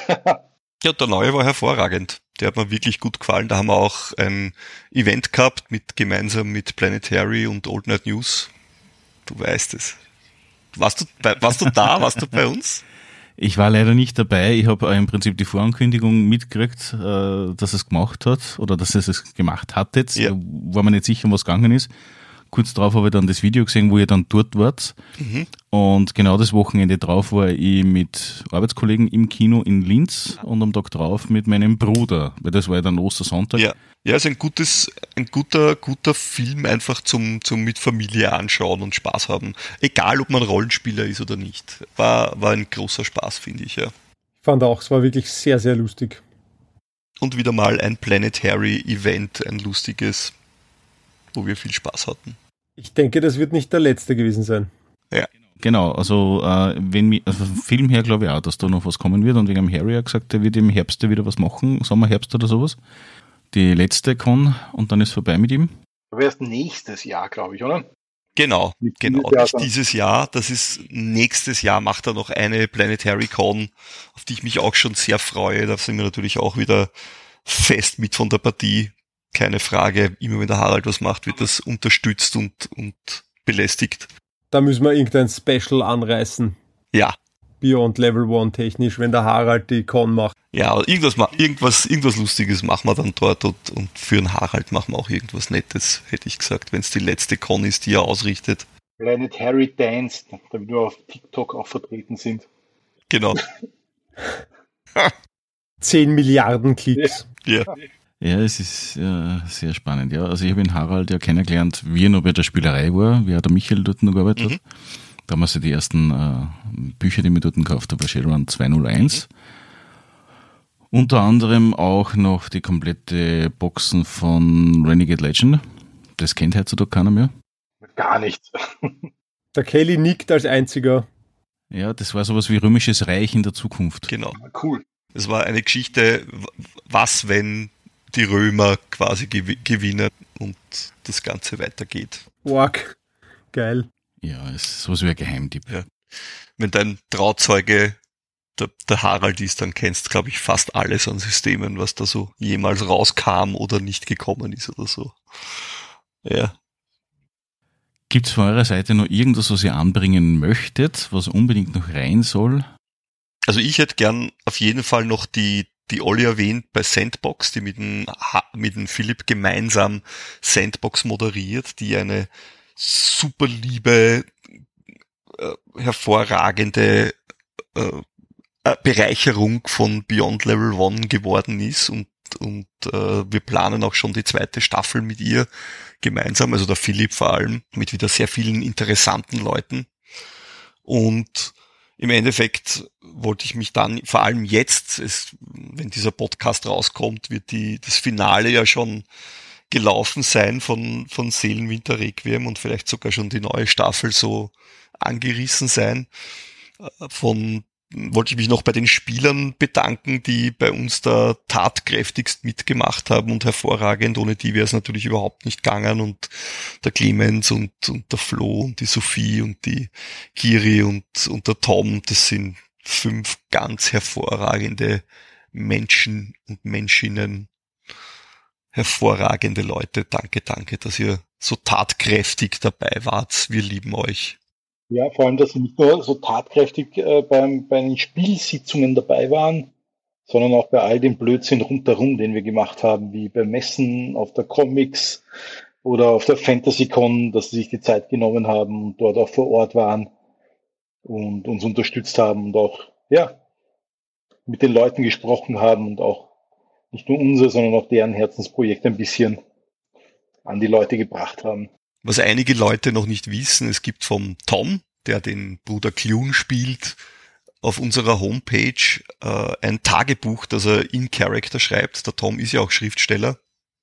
Ja, der neue war hervorragend. Der hat mir wirklich gut gefallen. Da haben wir auch ein Event gehabt, mit gemeinsam mit Planetary und Old Night News. Du weißt es. Warst du, bei, warst du da? Warst du bei uns?
Ich war leider nicht dabei. Ich habe im Prinzip die Vorankündigung mitgekriegt, äh, dass es gemacht hat oder dass es es gemacht hat jetzt.
Ja.
War mir nicht sicher, um was gegangen ist. Kurz darauf habe ich dann das Video gesehen, wo ihr dann dort wart.
Mhm.
Und genau das Wochenende drauf war ich mit Arbeitskollegen im Kino in Linz und am Tag drauf mit meinem Bruder, weil das war ja dann Ostersonntag.
Ja, ja, ist ein gutes, ein guter, guter Film einfach zum, zum mit Familie anschauen und Spaß haben. Egal, ob man Rollenspieler ist oder nicht. War, war ein großer Spaß, finde ich, ja.
Ich fand auch, es war wirklich sehr, sehr lustig.
Und wieder mal ein Planetary-Event, ein lustiges, wo wir viel Spaß hatten.
Ich denke, das wird nicht der letzte gewesen sein.
Genau, also äh, wenn mi, also vom Film her glaube ich auch, dass da noch was kommen wird und wegen dem Harry hat gesagt, der wird im Herbst wieder was machen, Sommer, Herbst oder sowas. Die letzte Con und dann ist vorbei mit ihm.
Aber erst nächstes Jahr, glaube ich, oder?
Genau,
Nicht
genau.
dieses Jahr,
Nicht
sondern-
dieses Jahr, das ist nächstes Jahr macht er noch eine Planetary Con, auf die ich mich auch schon sehr freue. Da sind wir natürlich auch wieder fest mit von der Partie. Keine Frage. Immer wenn der Harald was macht, wird das unterstützt und, und belästigt.
Da müssen wir irgendein Special anreißen.
Ja.
Beyond Level One technisch, wenn der Harald die Con macht.
Ja, irgendwas, ma- irgendwas, irgendwas Lustiges machen wir dann dort und, und für den Harald machen wir auch irgendwas Nettes, hätte ich gesagt, wenn es die letzte Con ist, die er ausrichtet.
Planetary Dance, damit wir auf TikTok auch vertreten sind.
Genau.
Zehn Milliarden Klicks.
Ja.
Ja, es ist äh, sehr spannend. Ja, also ich habe den Harald ja kennengelernt, wie er noch bei der Spielerei war, wie auch der Michael dort noch gearbeitet
Mhm.
hat. Damals ja die ersten äh, Bücher, die ich dort gekauft habe, war Shadowrun zweihunderteins. Mhm. Unter anderem auch noch die komplette Boxen von Renegade Legend. Das kennt heutzutage keiner mehr.
Gar nicht.
Der Kelly nickt als einziger.
Ja, das war sowas wie Römisches Reich in der Zukunft.
Genau.
Cool.
Es war eine Geschichte, was, wenn die Römer quasi gew- gewinnen und das Ganze weitergeht.
Org. Geil.
Ja, es ist sowas wie ein Geheimtipp.
Ja. Wenn dein Trauzeuge der, der Harald ist, dann kennst du, glaube ich, fast alles an Systemen, was da so jemals rauskam oder nicht gekommen ist oder so. Ja.
Gibt es von eurer Seite noch irgendwas, was ihr anbringen möchtet, was unbedingt noch rein soll?
Also ich hätte gern auf jeden Fall noch die, die Olli erwähnt bei Sandbox, die mit dem, Ha- mit dem Philipp gemeinsam Sandbox moderiert, die eine super liebe, äh, hervorragende äh, äh, Bereicherung von Beyond Level One geworden ist und und äh, wir planen auch schon die zweite Staffel mit ihr gemeinsam, also der Philipp vor allem, mit wieder sehr vielen interessanten Leuten. Und im Endeffekt wollte ich mich dann, vor allem jetzt, es, wenn dieser Podcast rauskommt, wird die das Finale ja schon gelaufen sein von von Seelenwinter Requiem und vielleicht sogar schon die neue Staffel so angerissen sein. Von wollte ich mich noch bei den Spielern bedanken, die bei uns da tatkräftigst mitgemacht haben und hervorragend. Ohne die wäre es natürlich überhaupt nicht gegangen. Und der Clemens und, und der Flo und die Sophie und die Kiri und, und der Tom, das sind fünf ganz hervorragende Menschen und Menschinnen. Hervorragende Leute. Danke, danke, dass ihr so tatkräftig dabei wart. Wir lieben euch.
Ja, vor allem, dass sie nicht nur so tatkräftig äh, beim, bei den Spielsitzungen dabei waren, sondern auch bei all dem Blödsinn rundherum, den wir gemacht haben, wie bei Messen, auf der Comics oder auf der FantasyCon, dass sie sich die Zeit genommen haben und dort auch vor Ort waren und uns unterstützt haben und auch, ja, mit den Leuten gesprochen haben und auch nicht nur unser, sondern auch deren Herzensprojekt ein bisschen an die Leute gebracht haben.
Was einige Leute noch nicht wissen, es gibt vom Tom, der den Bruder Clune spielt, auf unserer Homepage äh, ein Tagebuch, das er in Character schreibt. Der Tom ist ja auch Schriftsteller.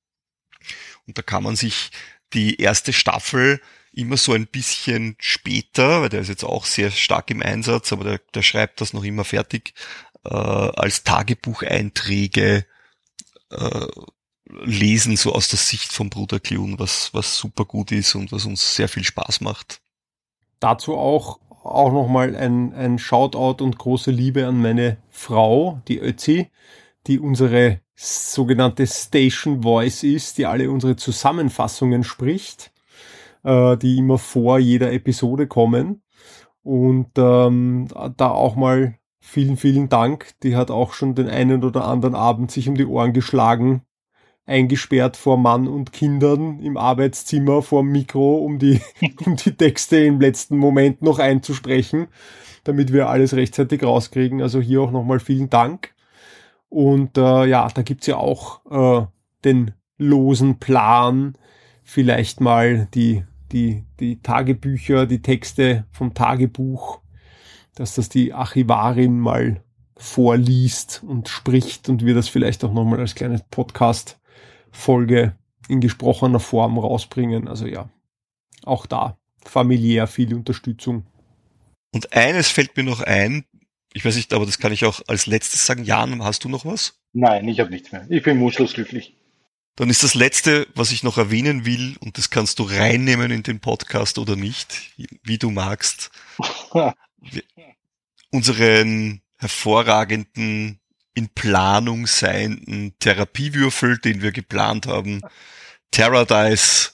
Und da kann man sich die erste Staffel immer so ein bisschen später, weil der ist jetzt auch sehr stark im Einsatz, aber der, der schreibt das noch immer fertig, äh, als Tagebucheinträge äh, lesen, so aus der Sicht vom Bruder Clune, was, was super gut ist und was uns sehr viel Spaß macht.
Dazu auch, auch nochmal ein, ein Shoutout und große Liebe an meine Frau, die Ötzi, die unsere sogenannte Station Voice ist, die alle unsere Zusammenfassungen spricht, äh, die immer vor jeder Episode kommen. Und ähm, da auch mal vielen, vielen Dank. Die hat auch schon den einen oder anderen Abend sich um die Ohren geschlagen, eingesperrt vor Mann und Kindern im Arbeitszimmer vor dem Mikro, um die, um die Texte im letzten Moment noch einzusprechen, damit wir alles rechtzeitig rauskriegen. Also hier auch nochmal vielen Dank. Und äh, ja, da gibt's ja auch äh, den losen Plan, vielleicht mal die, die, die Tagebücher, die Texte vom Tagebuch, dass das die Archivarin mal vorliest und spricht und wir das vielleicht auch nochmal als kleines Podcast Folge in gesprochener Form rausbringen. Also ja, auch da familiär viel Unterstützung.
Und eines fällt mir noch ein, ich weiß nicht, aber das kann ich auch als letztes sagen. Jan, hast du noch was?
Nein, ich habe nichts mehr. Ich bin wunschlos glücklich.
Dann ist das Letzte, was ich noch erwähnen will, und das kannst du reinnehmen in den Podcast oder nicht, wie du magst, wir, unseren hervorragenden, in Planung seienden Therapiewürfel, den wir geplant haben, Terradice,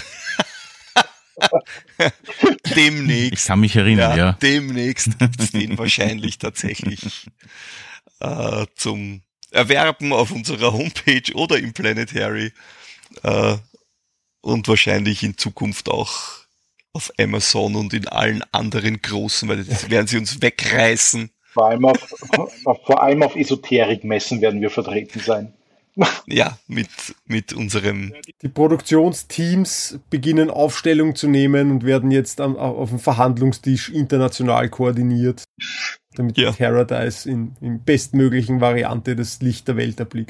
demnächst.
Ich kann mich erinnern, ja.
ja. Demnächst gibt's den wahrscheinlich tatsächlich äh, zum Erwerben auf unserer Homepage oder im Planetary äh, und wahrscheinlich in Zukunft auch auf Amazon und in allen anderen großen, weil das werden sie uns wegreißen.
Vor allem auf, vor allem auf Esoterikmessen werden wir vertreten sein.
Ja, mit, mit unserem...
Die Produktionsteams beginnen Aufstellung zu nehmen und werden jetzt am, auf dem Verhandlungstisch international koordiniert, damit
ja.
Terradice in, in bestmöglichen Variante das Licht der Welt erblickt.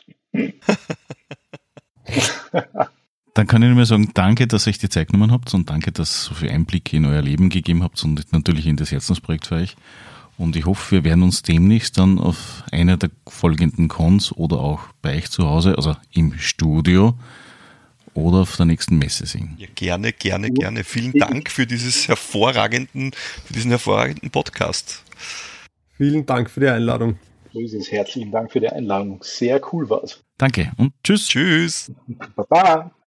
Dann kann ich nur mehr sagen, danke, dass ihr euch die Zeit genommen habt und danke, dass ihr so viel Einblicke in euer Leben gegeben habt und natürlich in das Herzensprojekt für euch. Und ich hoffe, wir werden uns demnächst dann auf einer der folgenden Cons oder auch bei euch zu Hause, also im Studio oder auf der nächsten Messe sehen.
Ja, gerne, gerne, gerne. Vielen Dank für dieses hervorragenden, für diesen hervorragenden Podcast.
Vielen Dank für die Einladung.
So ist es. Herzlichen Dank für die Einladung. Sehr cool war's.
Danke und tschüss.
Tschüss.
Baba.